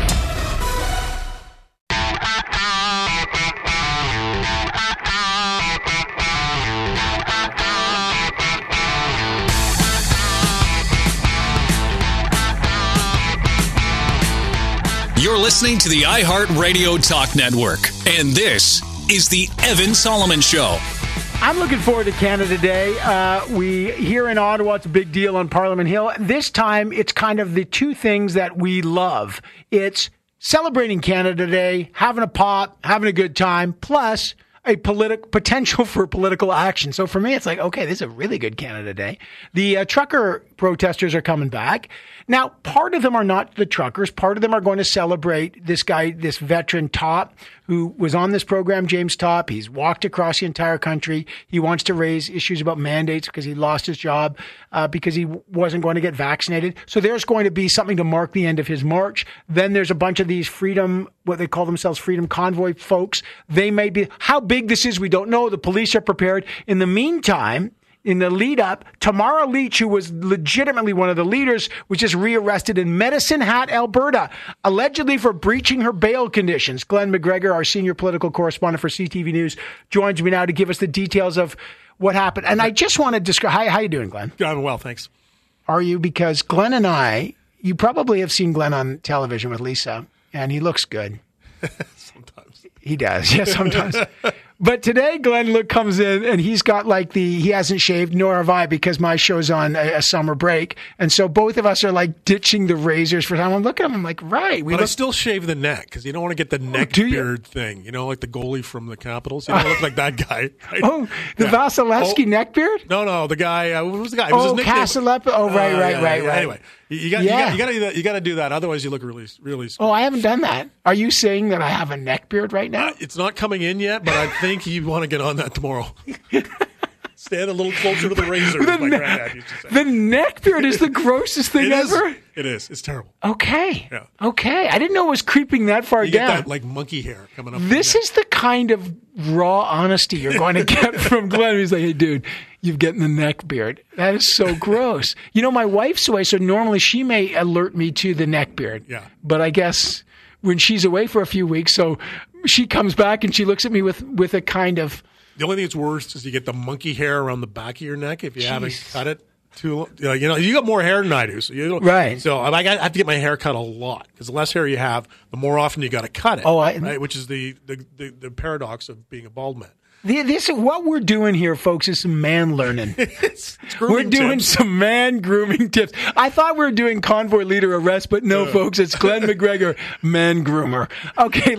You're listening to the iHeartRadio Talk Network, and this is the Evan Solomon Show. I'm looking forward to Canada Day. We here in Ottawa, it's a big deal on Parliament Hill. This time, it's kind of the two things that we love. It's celebrating Canada Day, having a pop, having a good time, plus a potential for political action. So for me, it's okay, this is a really good Canada Day. The trucker protesters are coming back. Now, part of them are not the truckers. Part of them are going to celebrate this guy, this veteran Top, who was on this program, James Top. He's walked across the entire country. He wants to raise issues about mandates because he lost his job because he wasn't going to get vaccinated. So there's going to be something to mark the end of his march. Then there's a bunch of these what they call themselves Freedom Convoy folks. They may be, how big this is, we don't know. The police are prepared. In the meantime, in the lead up, Tamara Leach, who was legitimately one of the leaders, was just rearrested in Medicine Hat, Alberta, allegedly for breaching her bail conditions. Glenn McGregor, our senior political correspondent for CTV News, joins me now to give us the details of what happened. And I just want to describe, how you doing, Glenn? I'm well, thanks. Are you? Because Glenn and I, you probably have seen Glenn on television with Lisa, and he looks good. Sometimes. He does, yeah, sometimes. But today, Glenn comes in, and he's got he hasn't shaved, nor have I, because my show's on a summer break. And so both of us are ditching the razors for time. I'm looking at him, I'm like, right. But I still shave the neck, because you don't want to get the neck beard thing. Like the goalie from the Capitals. You don't look like that guy. Right? Oh, the Vasilevsky neck beard? No, the guy, what was the guy? It was his Casalepa? Oh, right. Anyway, you got to do that. Otherwise, you look really, really. Oh, I haven't done that. Are you saying that I have a neck beard right now? It's not coming in yet, but I think you want to get on that tomorrow. Stand a little closer to the razor. My granddad used to say. The neck beard is the grossest thing ever. It is. It's terrible. Okay. Yeah. Okay. I didn't know it was creeping that far down. You get that monkey hair coming up. This is the kind of raw honesty you're going to get from Glenn. He's like, hey, dude, you've getting the neck beard. That is so gross. My wife's away, so normally she may alert me to the neck beard. Yeah. But I guess when she's away for a few weeks, so she comes back and she looks at me with a kind of... The only thing that's worse is you get the monkey hair around the back of your neck if you haven't cut it too. You got more hair than I do, so right. So I have to get my hair cut a lot because the less hair you have, the more often you got to cut it. Right? Which is the paradox of being a bald man. What we're doing here, folks, is some man learning. We're doing some man grooming tips. I thought we were doing convoy leader arrest, but no, folks, it's Glenn McGregor, man groomer. Okay,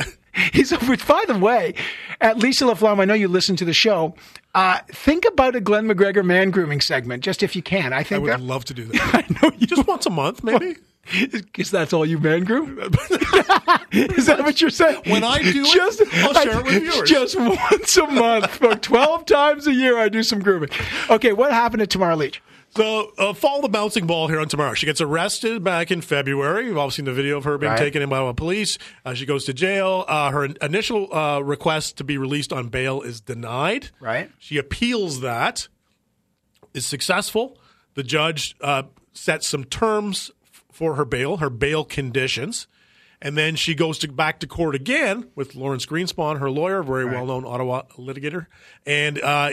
which, by the way, at Lisa LaFlamme, I know you listen to the show. Think about a Glenn McGregor man grooming segment, just if you can. I would love to do that. I know just once a month, maybe. Is that all you man groom? Is that what you're saying? When I do I'll share it with viewers. Just once a month. For 12 times a year, I do some grooming. Okay, what happened to Tamara Leach? So, follow the bouncing ball here on Tamara. She gets arrested back in February. We've all seen the video of her being taken in by the police. She goes to jail. Her initial request to be released on bail is denied. Right. She appeals that. Is successful. The judge sets some terms for her bail conditions. And then she goes back to court again with Lawrence Greenspan, her lawyer, very well-known Ottawa litigator, and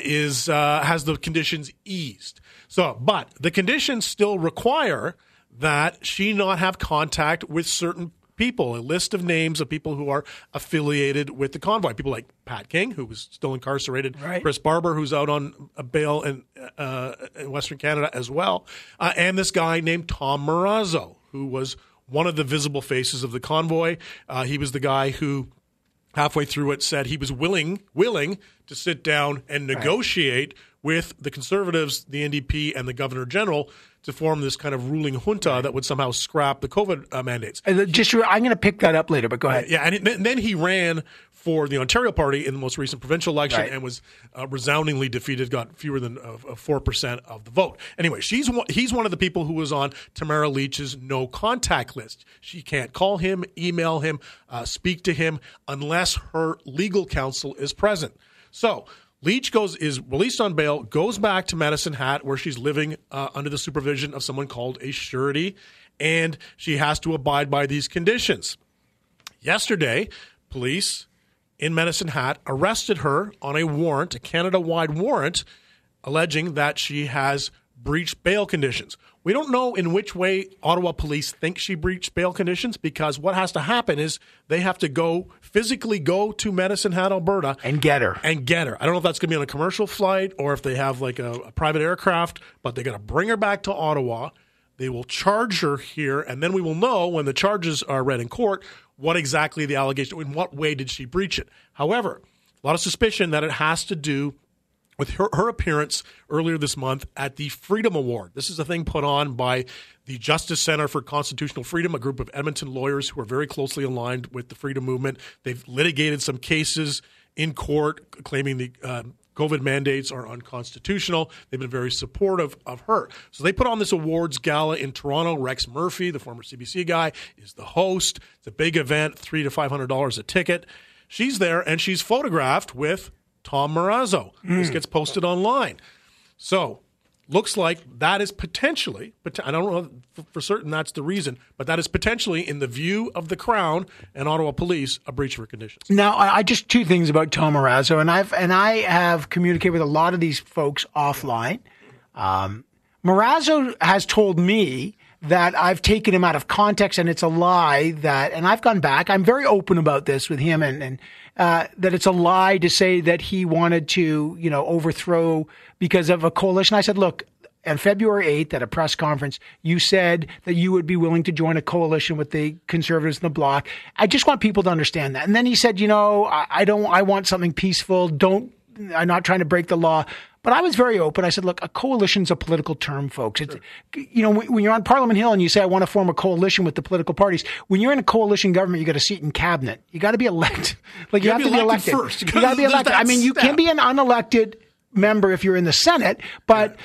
has the conditions eased. But the conditions still require that she not have contact with certain people, a list of names of people who are affiliated with the convoy. People like Pat King, who was still incarcerated, Chris Barber, who's out on bail in Western Canada as well, and this guy named Tom Marazzo, who was one of the visible faces of the convoy. He was the guy who halfway through it said he was willing to sit down and negotiate with the Conservatives, the NDP, and the Governor General to form this kind of ruling junta that would somehow scrap the COVID mandates. I'm going to pick that up later, but go ahead. And then he ran for the Ontario Party in the most recent provincial election and was resoundingly defeated, got fewer than 4% of the vote. Anyway, he's one of the people who was on Tamara Leach's no contact list. She can't call him, email him, speak to him unless her legal counsel is present. So Leach is released on bail, goes back to Medicine Hat, where she's living under the supervision of someone called a surety, and she has to abide by these conditions. Yesterday, police in Medicine Hat arrested her on a warrant, a Canada-wide warrant, alleging that she has breached bail conditions. We don't know in which way Ottawa police think she breached bail conditions, because what has to happen is they have to physically go to Medicine Hat, Alberta. And get her. I don't know if that's going to be on a commercial flight or if they have like a private aircraft, but they're going to bring her back to Ottawa. They will charge her here, and then we will know when the charges are read in court what exactly the allegation, in what way did she breach it. However, a lot of suspicion that it has to do with her appearance earlier this month at the Freedom Award. This is a thing put on by the Justice Center for Constitutional Freedom, a group of Edmonton lawyers who are very closely aligned with the freedom movement. They've litigated some cases in court claiming the COVID mandates are unconstitutional. They've been very supportive of her. So they put on this awards gala in Toronto. Rex Murphy, the former CBC guy, is the host. It's a big event, $300 to $500 a ticket. She's there, and she's photographed with Tom Marazzo. This gets posted online. So, looks like that is potentially, I don't know for certain that's the reason, but that is potentially, in the view of the Crown and Ottawa Police, a breach of her conditions. Now, I just two things about Tom Marazzo, and I have communicated with a lot of these folks offline. Marazzo has told me that I've taken him out of context, and it's a lie and I've gone back. I'm very open about this with him, and that it's a lie to say that he wanted to, overthrow because of a coalition. I said, look, on February 8th at a press conference, you said that you would be willing to join a coalition with the Conservatives in the Bloc. I just want people to understand that. And then he said, I want something peaceful. I'm not trying to break the law. But I was very open. I said, look, a coalition's a political term, folks. It's, when you're on Parliament Hill and you say, I want to form a coalition with the political parties, when you're in a coalition government, you got a seat in cabinet. You got to be elected. You have to be elected first. You got to be elected. I mean, you can be an unelected member if you're in the Senate, but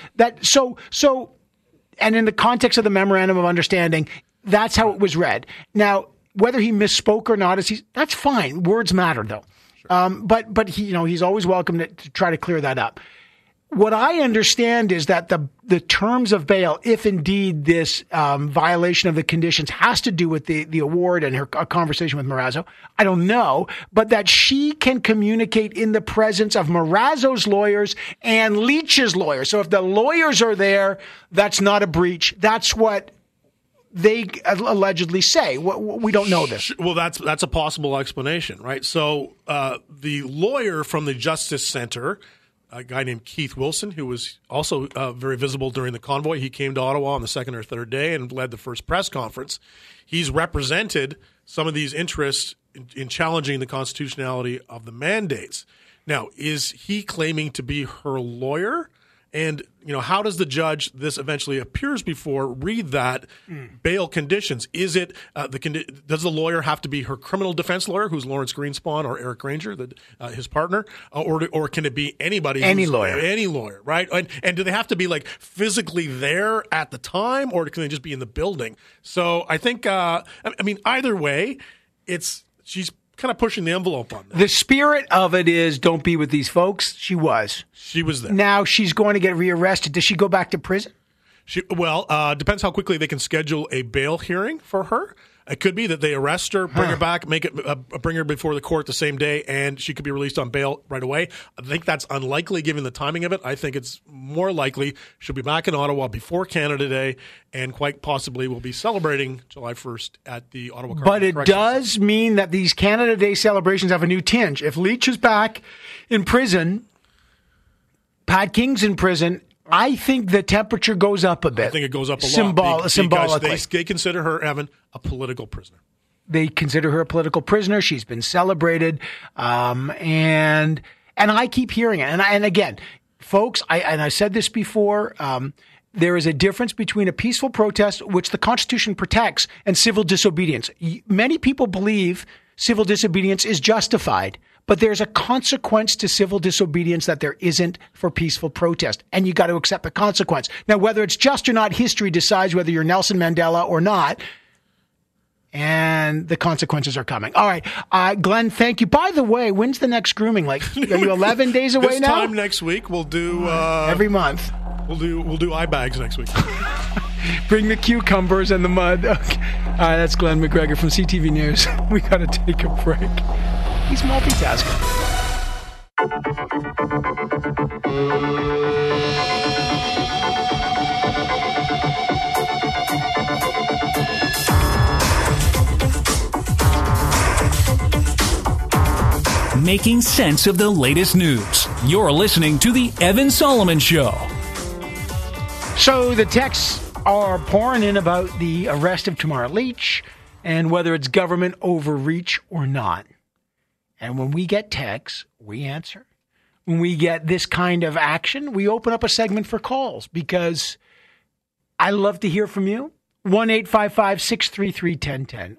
and in the context of the memorandum of understanding, that's how it was read. Now, whether he misspoke or not, that's fine. Words matter, though. Sure. But he, he's always welcome to try to clear that up. What I understand is that the terms of bail, if indeed this violation of the conditions has to do with the award and her conversation with Marazzo, I don't know, but that she can communicate in the presence of Marazzo's lawyers and Leach's lawyers. So if the lawyers are there, that's not a breach. That's what they allegedly say. We don't know this. Well, that's a possible explanation, right? So the lawyer from the Justice Center, a guy named Keith Wilson, who was also very visible during the convoy. He came to Ottawa on the second or third day and led the first press conference. He's represented some of these interests in challenging the constitutionality of the mandates. Now, is he claiming to be her lawyer? And, how does the judge, this eventually appears before, read that bail conditions? Is it does the lawyer have to be her criminal defense lawyer, who's Lawrence Greenspan or Eric Granger, his partner, or can it be anybody? Any lawyer, right? And do they have to be physically there at the time, or can they just be in the building? So I think, either way, she's kind of pushing the envelope on that. The spirit of it is don't be with these folks. She was there. Now she's going to get rearrested. Does she go back to prison? Depends how quickly they can schedule a bail hearing for her. It could be that they arrest her, bring her back, bring her before the court the same day, and she could be released on bail right away. I think that's unlikely given the timing of it. I think it's more likely she'll be back in Ottawa before Canada Day, and quite possibly will be celebrating July 1st at the Ottawa Correctional But it does mean that these Canada Day celebrations have a new tinge. If Leach is back in prison, Pat King's in prison, I think the temperature goes up a bit. I think it goes up a lot. Symbolically. They consider her, Evan, a political prisoner. They consider her a political prisoner. She's been celebrated. And I keep hearing it. And again, folks, I said this before, there is a difference between a peaceful protest, which the Constitution protects, and civil disobedience. Many people believe civil disobedience is justified, but there's a consequence to civil disobedience that there isn't for peaceful protest, and you got to accept the consequence. Now, whether it's just or not, history decides whether you're Nelson Mandela or not, and the consequences are coming. All right, Glenn, thank you. By the way, when's the next grooming? Are you 11 days away this now? This time next week, we'll do every month. We'll do eye bags next week. Bring the cucumbers and the mud. Okay. All right, that's Glenn McGregor from CTV News. We got to take a break. He's multitasking. Making sense of the latest news. You're listening to The Evan Solomon Show. So the texts are pouring in about the arrest of Tamara Leach and whether it's government overreach or not. And when we get texts, we answer. When we get this kind of action, we open up a segment for calls because I love to hear from you. 1-855-633-1010.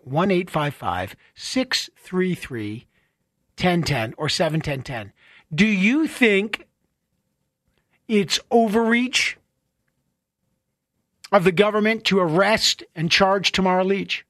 1-855-633-1010 or 71010. Do you think it's overreach of the government to arrest and charge Tamara Leach?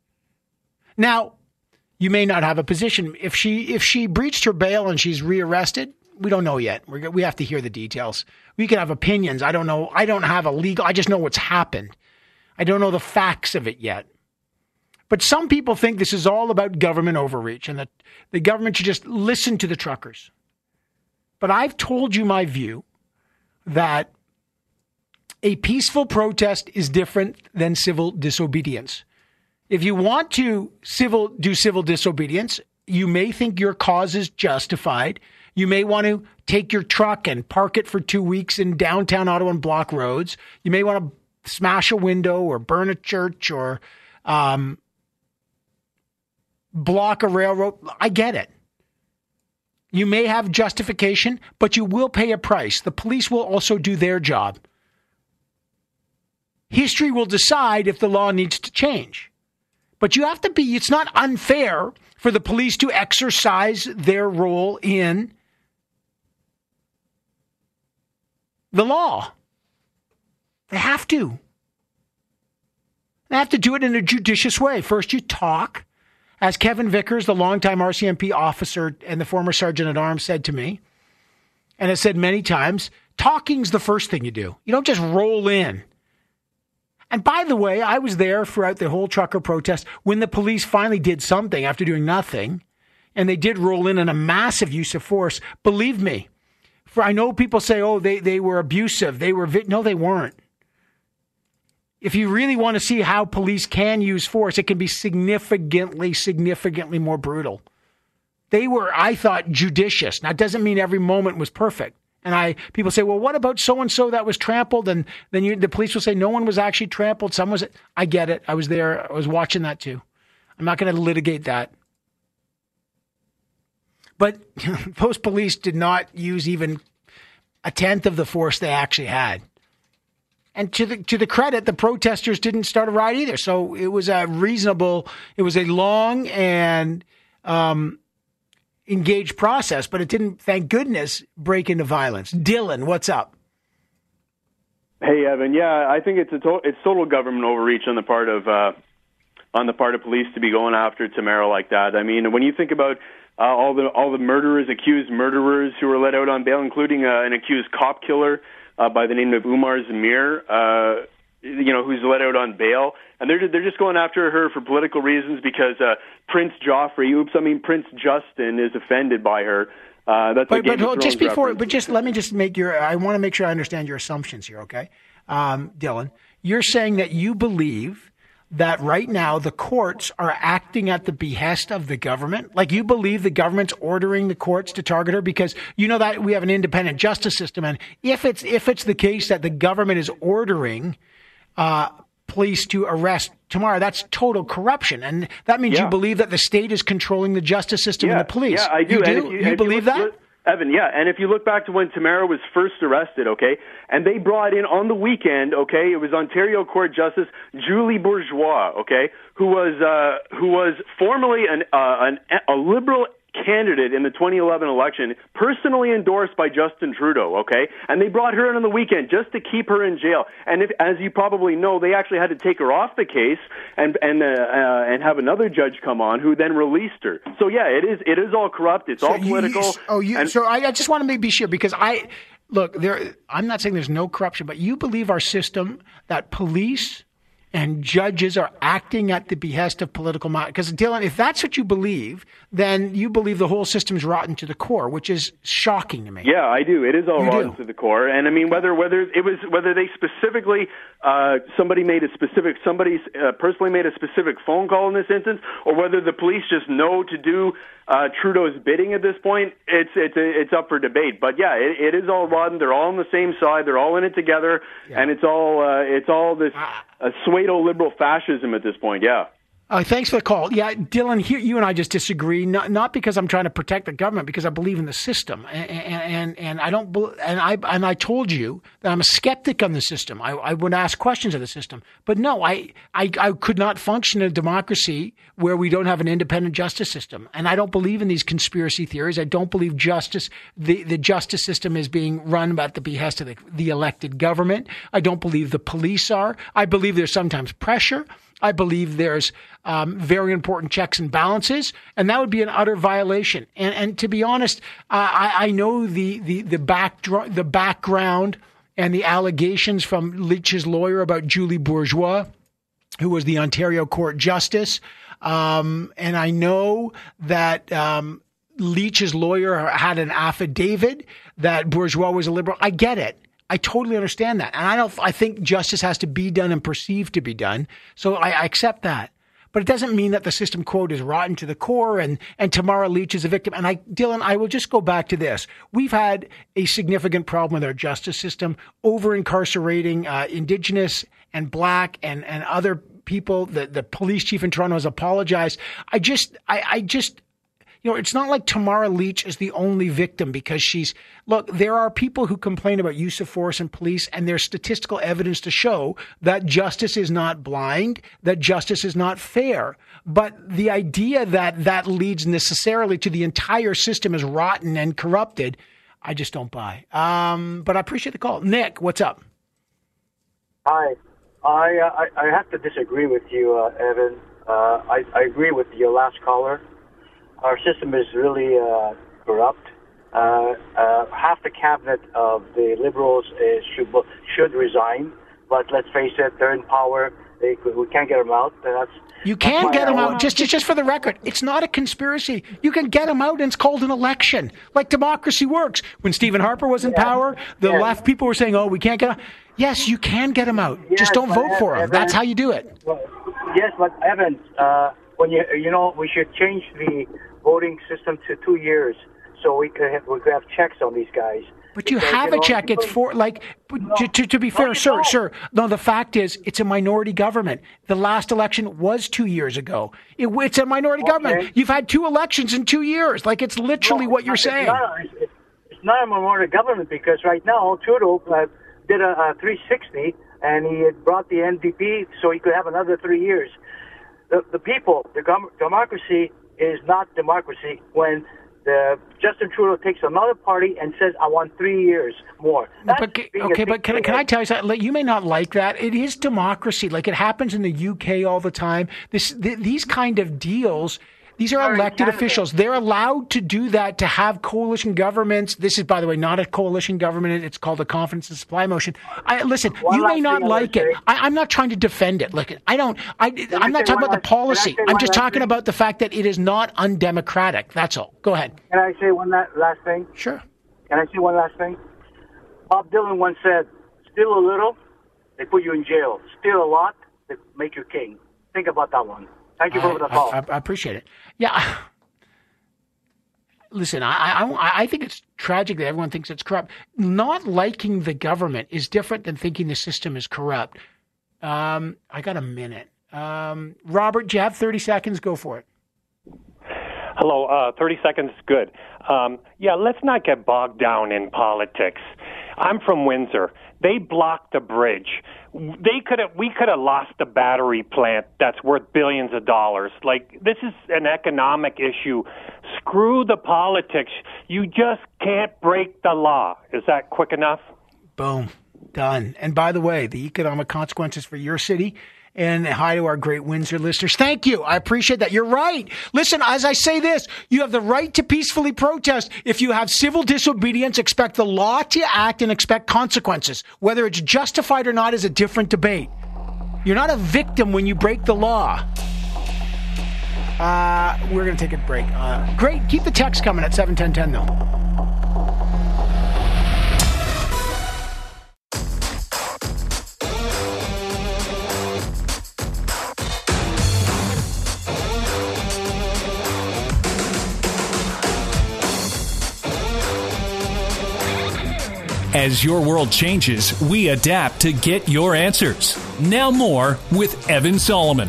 Now, you may not have a position. If she breached her bail and she's rearrested, we don't know yet. We have to hear the details. We can have opinions. I don't know. I don't have a legal. I just know what's happened. I don't know the facts of it yet. But some people think this is all about government overreach and that the government should just listen to the truckers. But I've told you my view that a peaceful protest is different than civil disobedience. If you want to do civil disobedience, you may think your cause is justified. You may want to take your truck and park it for 2 weeks in downtown Ottawa and block roads. You may want to smash a window or burn a church or block a railroad. I get it. You may have justification, but you will pay a price. The police will also do their job. History will decide if the law needs to change. But you have to be, it's not unfair for the police to exercise their role in the law. They have to. They have to do it in a judicious way. First, you talk. As Kevin Vickers, the longtime RCMP officer and the former sergeant-at-arms said to me, and has said many times, talking's the first thing you do. You don't just roll in. And by the way, I was there throughout the whole trucker protest when the police finally did something after doing nothing, and they did roll in a massive use of force. Believe me, for I know people say, oh, they were abusive. No, they weren't. If you really want to see how police can use force, it can be significantly more brutal. They were, I thought, judicious. Now, it doesn't mean every moment was perfect. And people say, well, what about so-and-so that was trampled? And then the police will say, no one was actually trampled. I get it. I was there. I was watching that too. I'm not going to litigate that. But those police did not use even a tenth of the force they actually had. And to the credit, the protesters didn't start a riot either. So it was a long and engaged process, but it didn't, thank goodness, break into violence. Dylan, what's up? Hey, Evan. Yeah, I think it's total government overreach on the part of police to be going after Tamara like that. I mean, when you think about all the accused murderers who were let out on bail, including an accused cop killer by the name of Umar Zamir, who's let out on bail, and they're just going after her for political reasons because Prince Justin is offended by her. That's let me just I want to make sure I understand your assumptions here, okay? Dylan, you're saying that you believe that right now the courts are acting at the behest of the government? Like you believe the government's ordering the courts to target her because you know that we have an independent justice system, and if it's the case that the government is ordering police to arrest Tamara, that's total corruption, and that means you believe that the state is controlling the justice system and the police. Yeah, I do. You do? You believe that? Evan, yeah, and if you look back to when Tamara was first arrested, okay, and they brought in on the weekend, okay, it was Ontario Court Justice Julie Bourgeois, okay, who was formerly a Liberal candidate in the 2011 election, personally endorsed by Justin Trudeau, okay? And they brought her in on the weekend just to keep her in jail. And as you probably know, they actually had to take her off the case and have another judge come on who then released her. So yeah, it is all corrupt. It's all political. So I just want to be sure because I'm not saying there's no corruption, but you believe our system that police and judges are acting at the behest of political mind. Because, Dylan, if that's what you believe, then you believe the whole system's rotten to the core, which is shocking to me. Yeah, I do. It is all rotten to the core. And I mean, whether they specifically somebody personally made a specific phone call in this instance, or whether the police just know to do Trudeau's bidding at this point, it's up for debate. But yeah, it is all rotten. They're all on the same side. They're all in it together, and it's all this pseudo-liberal fascism at this point. Yeah. Thanks for the call. Yeah, Dylan, here you and I just disagree. Not because I'm trying to protect the government, because I believe in the system, and I don't. And I told you that I'm a skeptic on the system. I would ask questions of the system, but no, I could not function in a democracy where we don't have an independent justice system. And I don't believe in these conspiracy theories. I don't believe the justice system is being run at the behest of the elected government. I don't believe the police are. I believe there's sometimes pressure. I believe there's very important checks and balances, and that would be an utter violation. And to be honest, I know the background and the allegations from Leach's lawyer about Julie Bourgeois, who was the Ontario Court Justice. And I know that Leach's lawyer had an affidavit that Bourgeois was a liberal. I get it. I totally understand that. And I think justice has to be done and perceived to be done. So I accept that. But it doesn't mean that the system, quote, is rotten to the core and Tamara Leach is a victim. And Dylan, I will just go back to this. We've had a significant problem with our justice system, over-incarcerating Indigenous and Black and other people. The police chief in Toronto has apologized. I just it's not like Tamara Leach is the only victim because look, there are people who complain about use of force in police, and there's statistical evidence to show that justice is not blind, that justice is not fair. But the idea that leads necessarily to the entire system is rotten and corrupted, I just don't buy. But I appreciate the call. Nick, what's up? Hi. I have to disagree with you, Evan. I agree with your last caller. Our system is really corrupt. Half the cabinet of the Liberals should resign, but let's face it, they're in power. We can't get them out. You can get them out. Just for the record, it's not a conspiracy. You can get them out, and it's called an election. Like democracy works. When Stephen Harper was in power, the left people were saying, "Oh, we can't get them." Yes, you can get them out. Just don't vote for them. That's how you do it. Well, yes, but Evan, when we should change the voting system to 2 years so we could have checks on these guys. But you have a check. It's for to be fair, sir. No, the fact is, it's a minority government. The last election was 2 years ago. It's a minority government. You've had 2 elections in 2 years. Like, it's literally what you're saying. It's not a minority government because right now Trudeau did a 360 and he had brought the NDP so he could have another 3 years. The people, democracy is not democracy when Justin Trudeau takes another party and says, I want 3 years more. But can I tell you something? You may not like that. It is democracy. Like it happens in the UK all the time. These kind of deals, these are elected officials. They're allowed to do that, to have coalition governments. This is, by the way, not a coalition government. It's called a confidence and supply motion. Listen, you may not like it. I'm not trying to defend it. Look, I'm not talking about the policy. I'm just talking about the fact that it is not undemocratic. That's all. Go ahead. Can I say one last thing? Sure. Can I say one last thing? Bob Dylan once said, steal a little, they put you in jail. Steal a lot, they make you king. Think about that one. Thank you for the call. I appreciate it. Yeah. Listen, I think it's tragic that everyone thinks it's corrupt. Not liking the government is different than thinking the system is corrupt. I got a minute. Robert, do you have 30 seconds? Go for it. Hello. 30 seconds is good. Let's not get bogged down in politics. I'm from Windsor. They blocked the bridge. We could have lost the battery plant that's worth billions of dollars. Like, this is an economic issue. Screw the politics. You just can't break the law. Is that quick enough? Boom. Done. And by the way, the economic consequences for your city. And hi to our great Windsor listeners. Thank you. I appreciate that. You're right. Listen, as I say this, you have the right to peacefully protest. If you have civil disobedience, expect the law to act and expect consequences. Whether it's justified or not is a different debate. You're not a victim when you break the law. We're going to take a break. Great. Keep the text coming at 71010 though. As your world changes, we adapt to get your answers. Now more with Evan Solomon.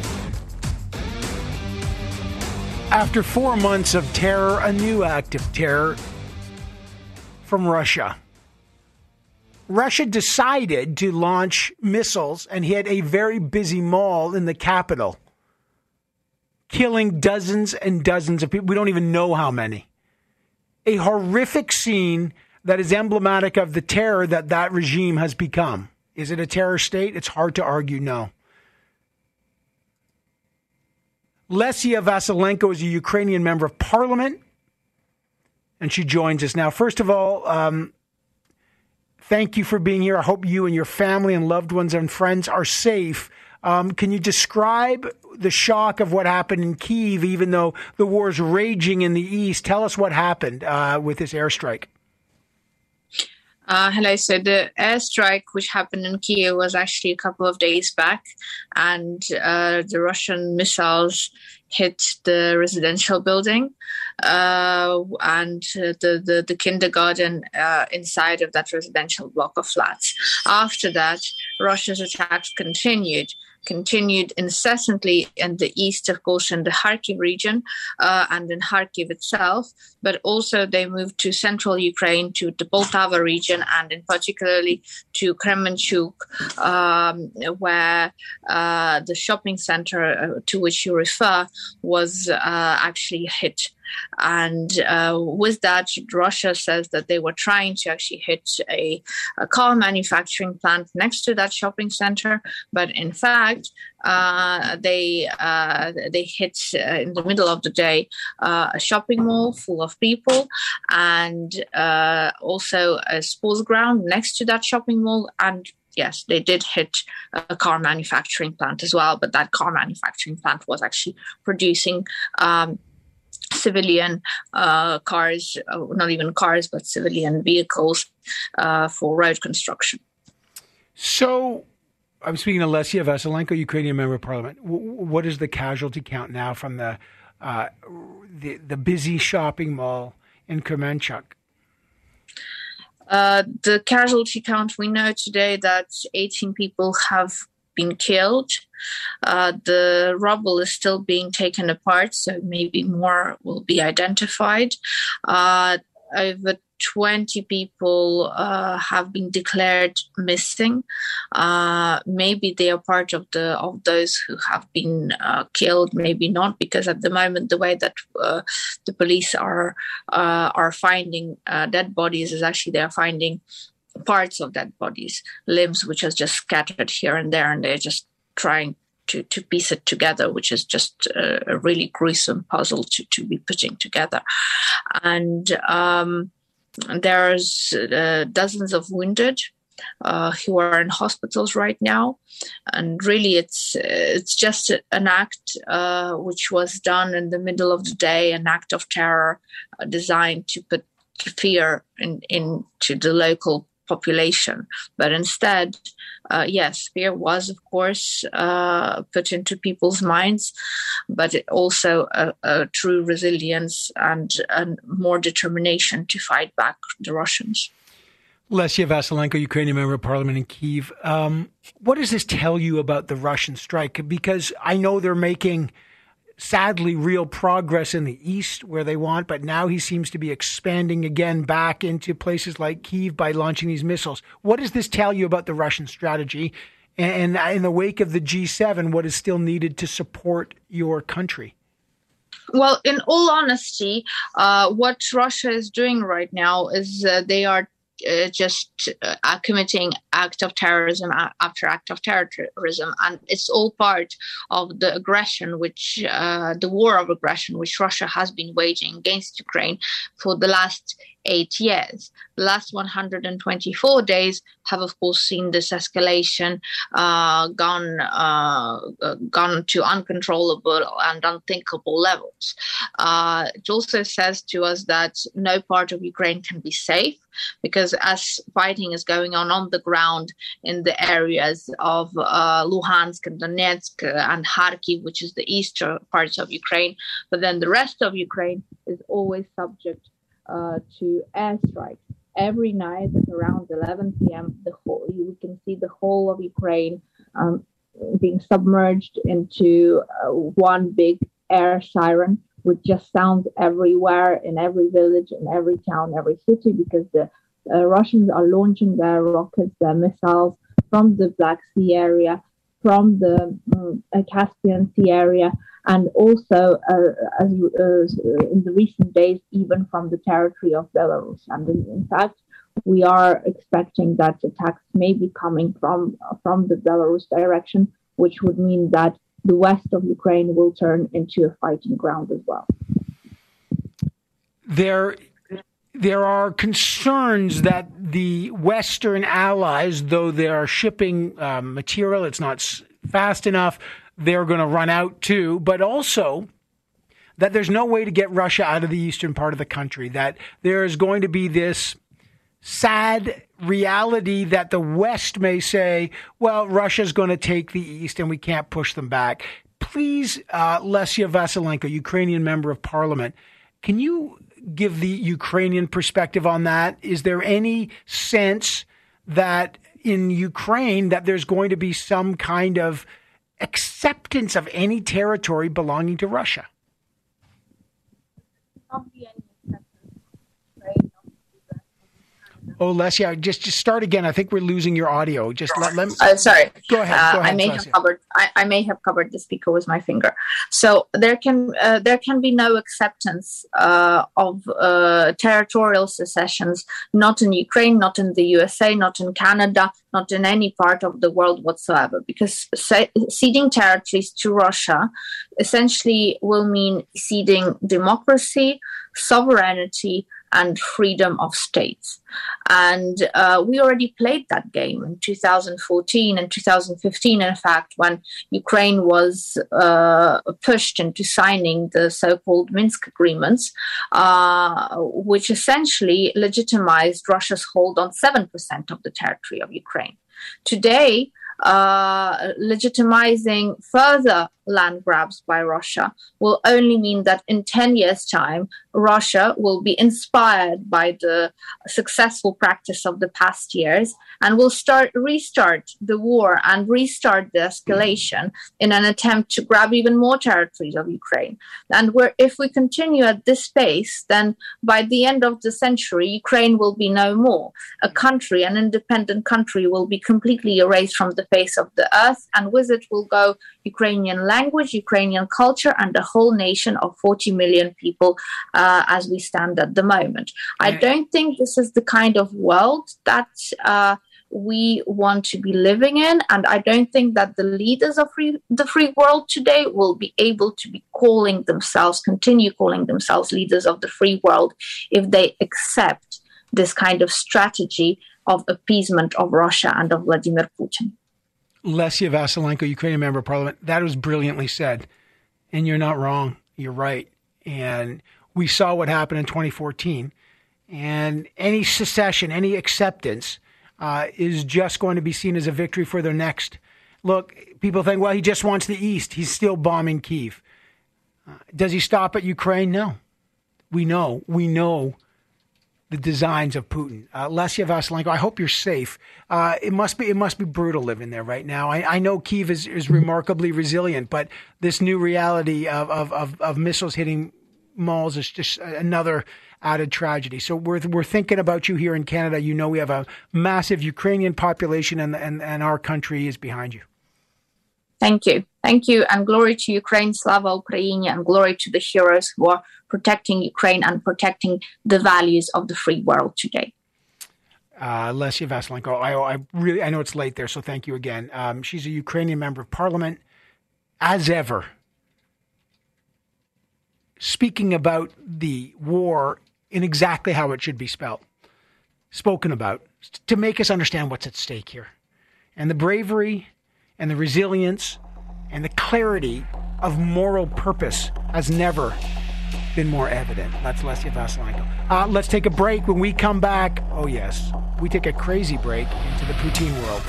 After 4 months of terror, a new act of terror from Russia. Russia decided to launch missiles and hit a very busy mall in the capital, killing dozens and dozens of people. We don't even know how many. A horrific scene that is emblematic of the terror that regime has become. Is it a terror state? It's hard to argue no. Lesia Vasilenko is a Ukrainian member of parliament, and she joins us now. First of all, thank you for being here. I hope you and your family and loved ones and friends are safe. Can you describe the shock of what happened in Kyiv, even though the war is raging in the east? Tell us what happened with this airstrike. Hello. So the airstrike, which happened in Kyiv, was actually a couple of days back, and the Russian missiles hit the residential building and the kindergarten inside of that residential block of flats. After that, Russia's attacks continued incessantly in the east, of course, in the Kharkiv region and in Kharkiv itself, but also they moved to central Ukraine, to the Poltava region, and in particularly to Kremenchuk, where the shopping center to which you refer was actually hit. And with that, Russia says that they were trying to actually hit a car manufacturing plant next to that shopping center, but in fact, they hit in the middle of the day a shopping mall full of people, and also a sports ground next to that shopping mall. And yes, they did hit a car manufacturing plant as well, but that car manufacturing plant was actually producing civilian cars, not even cars, but civilian vehicles for road construction. So I'm speaking to Lesia Vasilenko, Ukrainian member of parliament. What is the casualty count now from the busy shopping mall in Kremenchuk? The casualty count, we know today that 18 people have been killed. The rubble is still being taken apart, so maybe more will be identified. Over 20 people have been declared missing. Maybe they are part of those who have been killed, maybe not, because at the moment the way that the police are finding dead bodies is actually they are finding parts of dead bodies, limbs which are just scattered here and there, and they're just trying to piece it together, which is just a really gruesome puzzle to be putting together. And there's dozens of wounded who are in hospitals right now, and really it's just an act which was done in the middle of the day, an act of terror designed to put fear into the local population. But instead, yes, fear was, of course, put into people's minds, but it also a true resilience and more determination to fight back the Russians. Lesia Vasilenko, Ukrainian member of parliament in Kyiv. What does this tell you about the Russian strike? Because I know they're making, sadly, real progress in the east where they want, but now he seems to be expanding again back into places like Kyiv by launching these missiles. What does this tell you about the Russian strategy? And in the wake of the G7, what is still needed to support your country? Well, in all honesty, what Russia is doing right now is they are just committing act of terrorism after act of terrorism, and it's all part of the aggression, which the war of aggression, which Russia has been waging against Ukraine for the last 8 years. The last 124 days have, of course, seen this escalation gone to uncontrollable and unthinkable levels. It also says to us that no part of Ukraine can be safe, because as fighting is going on the ground in the areas of Luhansk and Donetsk and Kharkiv, which is the eastern parts of Ukraine, but then the rest of Ukraine is always subject to airstrikes. Every night at around 11 p.m., you can see the whole of Ukraine being submerged into one big air siren, which just sounds everywhere, in every village, in every town, every city, because the Russians are launching their rockets, their missiles from the Black Sea area, from the Caspian Sea area, and also, as in the recent days, even from the territory of Belarus. And in fact, we are expecting that attacks may be coming from the Belarus direction, which would mean that the west of Ukraine will turn into a fighting ground as well. There are concerns that the Western allies, though they are shipping material, it's not fast enough, they're going to run out too, but also that there's no way to get Russia out of the eastern part of the country, that there is going to be this sad reality that the West may say, well, Russia's going to take the east and we can't push them back. Please, Lesya Vasilenko, Ukrainian member of parliament, can you give the Ukrainian perspective on that? Is there any sense that in Ukraine that there's going to be some kind of acceptance of any territory belonging to Russia? Oh, Lesya, just start again. I think we're losing your audio. Just let me. Sorry. Go ahead. I may have covered the speaker with my finger. So there can be no acceptance of territorial secessions, not in Ukraine, not in the USA, not in Canada, not in any part of the world whatsoever, because ceding territories to Russia essentially will mean ceding democracy, sovereignty, and freedom of states. And we already played that game in 2014 and 2015, in fact, when Ukraine was pushed into signing the so-called Minsk agreements, which essentially legitimized Russia's hold on 7% of the territory of Ukraine. Today, legitimizing further land grabs by Russia will only mean that in 10 years' time, Russia will be inspired by the successful practice of the past years and will restart the war and restart the escalation in an attempt to grab even more territories of Ukraine. And if we continue at this pace, then by the end of the century, Ukraine will be no more. An independent country will be completely erased from the face of the earth, and with it will go Ukrainian language, Ukrainian culture, and a whole nation of 40 million people as we stand at the moment. I don't think this is the kind of world that we want to be living in, and I don't think that the leaders of the free world today will be able to be continue calling themselves leaders of the free world if they accept this kind of strategy of appeasement of Russia and of Vladimir Putin. Lesya Vasilenko, Ukrainian member of parliament, that was brilliantly said. And you're not wrong. You're right. And we saw what happened in 2014. And any secession, any acceptance is just going to be seen as a victory for their next. Look, people think, well, he just wants the East. He's still bombing Kyiv. Does he stop at Ukraine? No. We know the designs of Putin. Lesya Vasilenko, I hope you're safe. It must be brutal living there right now. I know Kyiv is remarkably resilient, but this new reality of missiles hitting malls is just another added tragedy. So we're thinking about you here in Canada. You know we have a massive Ukrainian population, and our country is behind you. Thank you. Thank you. And glory to Ukraine, Slava Ukraini, and glory to the heroes who are protecting Ukraine and protecting the values of the free world today. Lesya Vasilenko, I know it's late there, so thank you again. She's a Ukrainian member of parliament, as ever, speaking about the war in exactly how it should be spoken about, to make us understand what's at stake here. And the bravery and the resilience and the clarity of moral purpose has never been more evident. That's Lesya Vasilenko. Let's take a break. When we come back, oh yes, we take a crazy break into the poutine world.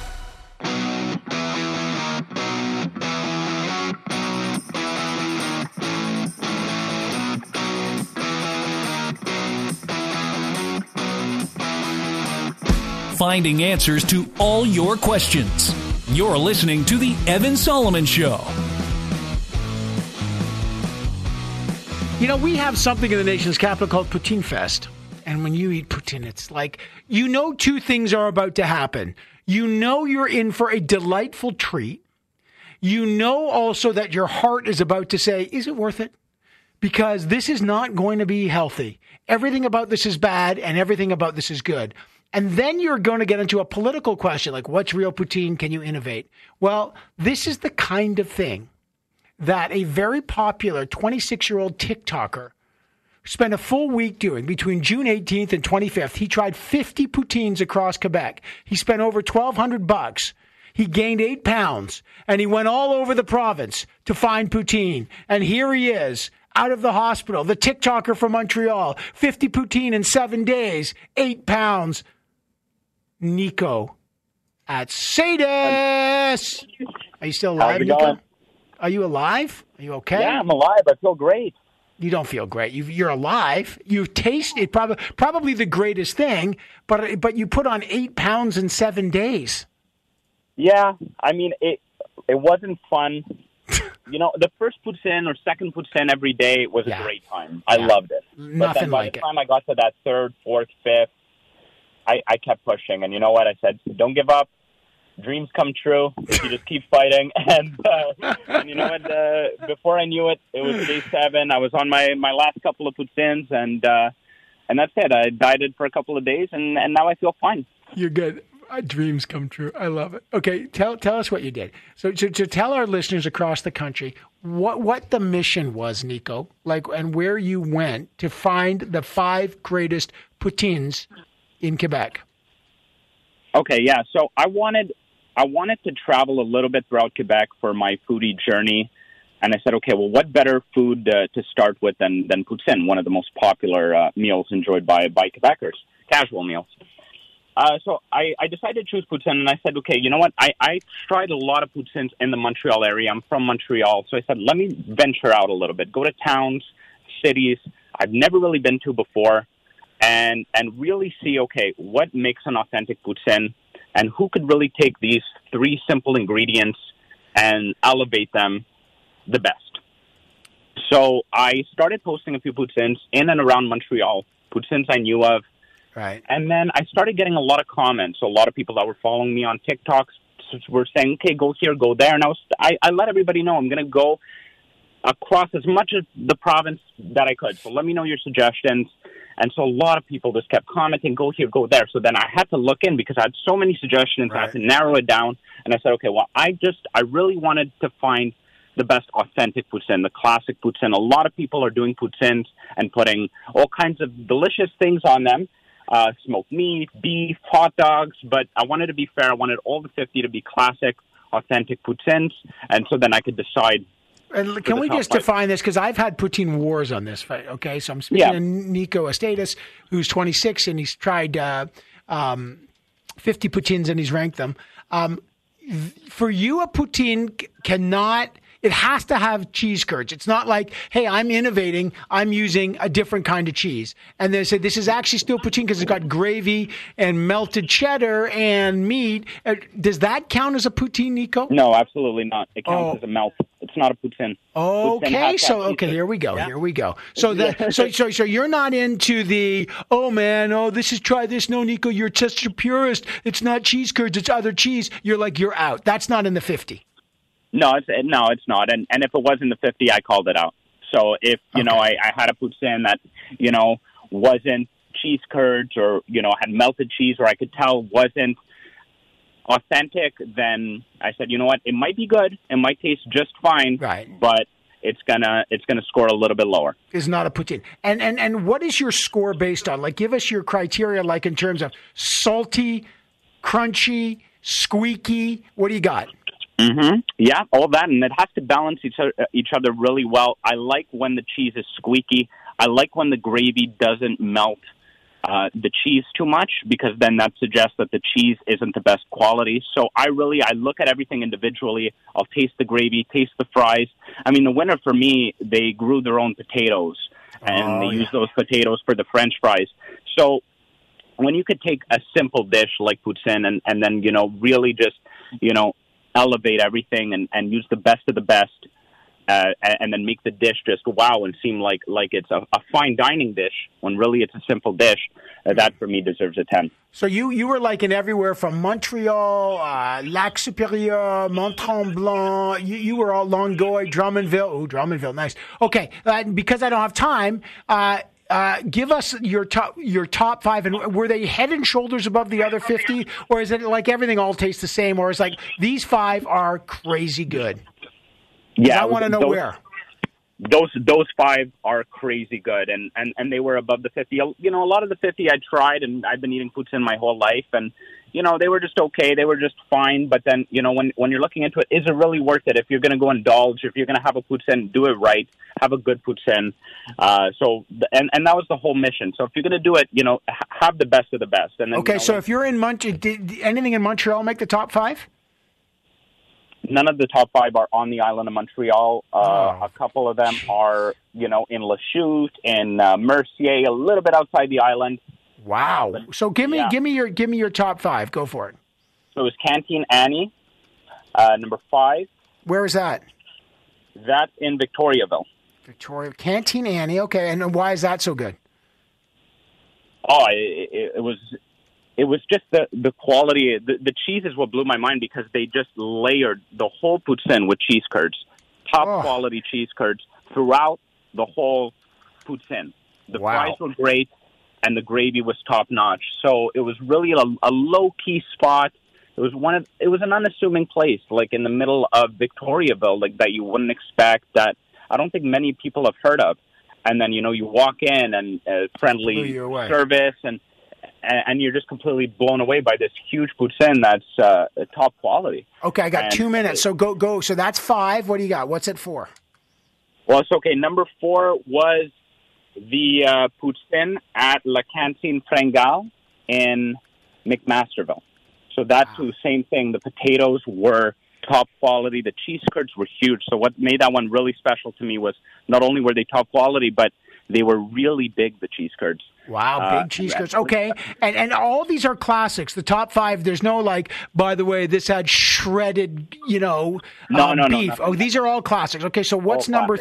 Finding answers to all your questions. You're listening to The Evan Solomon Show. You know, we have something in the nation's capital called Poutine Fest. And when you eat poutine, it's like, you know, two things are about to happen. You know you're in for a delightful treat. You know also that your heart is about to say, is it worth it? Because this is not going to be healthy. Everything about this is bad and everything about this is good. And then you're going to get into a political question like, what's real poutine? Can you innovate? Well, this is the kind of thing that a very popular 26-year-old TikToker spent a full week doing between June 18th and 25th. He tried 50 poutines across Quebec. He spent over $1,200. He gained 8 pounds, and he went all over the province to find poutine. And here he is, out of the hospital, the TikToker from Montreal, 50 poutine in 7 days, 8 pounds. Nico at Sadis. Are you still alive, Nico? Going? Are you alive? Are you okay? Yeah, I'm alive. I feel great. You don't feel great. You're alive. You've tasted probably the greatest thing, but you put on 8 pounds in 7 days. Yeah, I mean, it wasn't fun. The first poutine or second poutine every day was a great time. I loved it. But then by the time I got to that third, fourth, fifth, I kept pushing. And you know what? I said, don't give up. Dreams come true if you just keep fighting. And you know what? Before I knew it, it was day 7. I was on my last couple of poutines, and that's it. I dieted for a couple of days, and now I feel fine. You're good. Dreams come true. I love it. Okay, tell us what you did. So to tell our listeners across the country what the mission was, Nico, and where you went to find the 5 greatest poutines in Quebec. Okay, yeah. So I wanted to travel a little bit throughout Quebec for my foodie journey, and I said, okay, well, what better food to start with than poutine, one of the most popular meals enjoyed by Quebecers, casual meals. So I decided to choose poutine, and I said, okay, you know what? I tried a lot of poutines in the Montreal area. I'm from Montreal, so I said, let me venture out a little bit, go to towns, cities I've never really been to before, and really see, okay, what makes an authentic poutine, and who could really take these 3 simple ingredients and elevate them the best. So I started posting a few poutines in and around Montreal, poutines I knew of. Right. And then I started getting a lot of comments. A lot of people that were following me on TikTok were saying, okay, go here, go there. And I let everybody know I'm going to go across as much of the province that I could. So let me know your suggestions. And so a lot of people just kept commenting, go here, go there. So then I had to look in because I had so many suggestions. Right. I had to narrow it down. And I said, okay, well, I really wanted to find the best authentic poutine, the classic poutine. A lot of people are doing poutines and putting all kinds of delicious things on them. Smoked meat, beef, hot dogs, but I wanted to be fair. I wanted all the 50 to be classic, authentic poutines, and so then I could decide. And can we just define this? Because I've had poutine wars on this fight, okay? So I'm speaking to Nico Estatis, who's 26, and he's tried 50 poutines, and he's ranked them. For you, a poutine cannot... It has to have cheese curds. It's not like, hey, I'm innovating. I'm using a different kind of cheese. And they say this is actually still poutine because it's got gravy and melted cheddar and meat. Does that count as a poutine, Nico? No, absolutely not. It counts as a melt. It's not a poutine. Okay, here we go. Yeah. Here we go. So so you're not into the, this is, try this. No, Nico, you're just a purist. It's not cheese curds. It's other cheese. You're out. That's not in the 50. No, it's not. And if it was in the 50, I called it out. So if, I had a poutine that, wasn't cheese curds or, had melted cheese or I could tell wasn't authentic, then I said, you know what, it might be good. It might taste just fine. Right. But it's gonna score a little bit lower. It's not a poutine. And what is your score based on? Like, give us your criteria, like in terms of salty, crunchy, squeaky. What do you got? Mm-hmm. Yeah, all that, and it has to balance each other really well. I like when the cheese is squeaky. I like when the gravy doesn't melt the cheese too much, because then that suggests that the cheese isn't the best quality. So I look at everything individually. I'll taste the gravy, taste the fries. I mean, the winner for me, they grew their own potatoes, and they use those potatoes for the French fries. So when you could take a simple dish like poutine and then, really just, elevate everything and use the best of the best, and then make the dish just wow and seem like it's a fine dining dish when really it's a simple dish, that for me deserves a 10. So you were like in everywhere from Montreal, Lac Superieur, Mont-Tremblant. You were all Longueuil, Drummondville. Oh, Drummondville, nice. Okay, because I don't have time, Give us your top 5, and were they head and shoulders above the other 50, or is it like everything all tastes the same, or is like these 5 are crazy good? Yeah, I want to know where. Those 5 are crazy good, and they were above the 50. You know, a lot of the 50 I tried, and I've been eating poutine my whole life, and you know, they were just okay. They were just fine. But then, you know, when you're looking into it, is it really worth it? If you're going to go indulge, if you're going to have a poutine, do it right. Have a good poutine. And that was the whole mission. So if you're going to do it, you know, have the best of the best. And then, okay, you know, so if you're in Montreal, did anything in Montreal make the top 5? None of the top 5 are on the island of Montreal. A couple of them are, you know, in Lachute, in Mercier, a little bit outside the island. Wow. So give me your top 5. Go for it. So it was Canteen Annie, number 5. Where is that? That's in Victoriaville. Canteen Annie. Okay, and why is that so good? Oh, it was just the quality. The cheese is what blew my mind because they just layered the whole poutine with cheese curds, top quality cheese curds throughout the whole poutine. The fries were great, and the gravy was top notch. So it was really a low key spot. It was an unassuming place, like in the middle of Victoriaville, like that you wouldn't expect, that I don't think many people have heard of. And then, you know, you walk in and friendly service and you're just completely blown away by this huge poutine that's top quality. Okay, I got 2 minutes, so go. So that's 5. What do you got? What's it for? Well, it's okay. Number 4 was the poutine at La Cantine Fringale in McMasterville. So that's the same thing. The potatoes were top quality. The cheese curds were huge. So what made that one really special to me was not only were they top quality, but they were really big, the cheese curds. Wow, big cheese curds. Okay, and all these are classics. The top 5, there's no like, by the way, this had shredded, you know, beef. No, these are all classics. Okay, so what's number?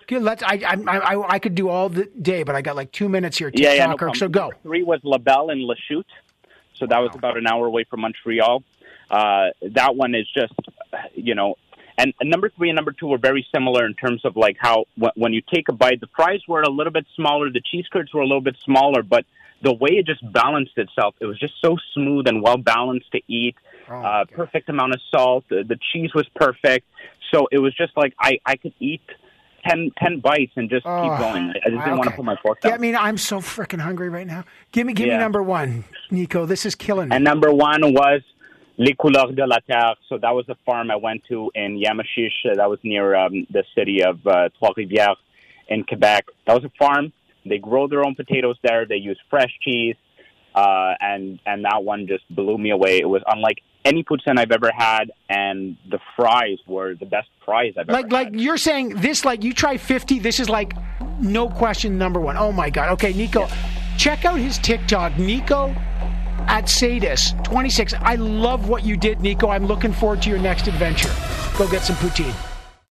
I could do all the day, but I got like 2 minutes here. TikToker, so go. Number 3 was La Belle in Lachute. So that was about an hour away from Montreal. That one is just, you know, and number 3 and number 2 were very similar in terms of like how when you take a bite, the fries were a little bit smaller, the cheese curds were a little bit smaller, but the way it just balanced itself, it was just so smooth and well balanced to eat. Perfect amount of salt. The cheese was perfect. So it was just like I could eat 10 bites and just keep going. I just didn't want to put my fork down. Yeah, I mean, I'm so freaking hungry right now. Give me number 1, Nico. This is killing me. And number 1 was Les Couleurs de la Terre. So that was a farm I went to in Yamachiche. That was near the city of Trois-Rivières in Quebec. That was a farm. They grow their own potatoes there. They use fresh cheese. And that one just blew me away. It was unlike any poutine I've ever had, and the fries were the best fries I've ever had. Like you're saying this, like you try 50, this is like no question number 1. Oh my God. Okay, Nico, check out his TikTok, Nico at Sadis 26. I love what you did, Nico. I'm looking forward to your next adventure. Go get some poutine.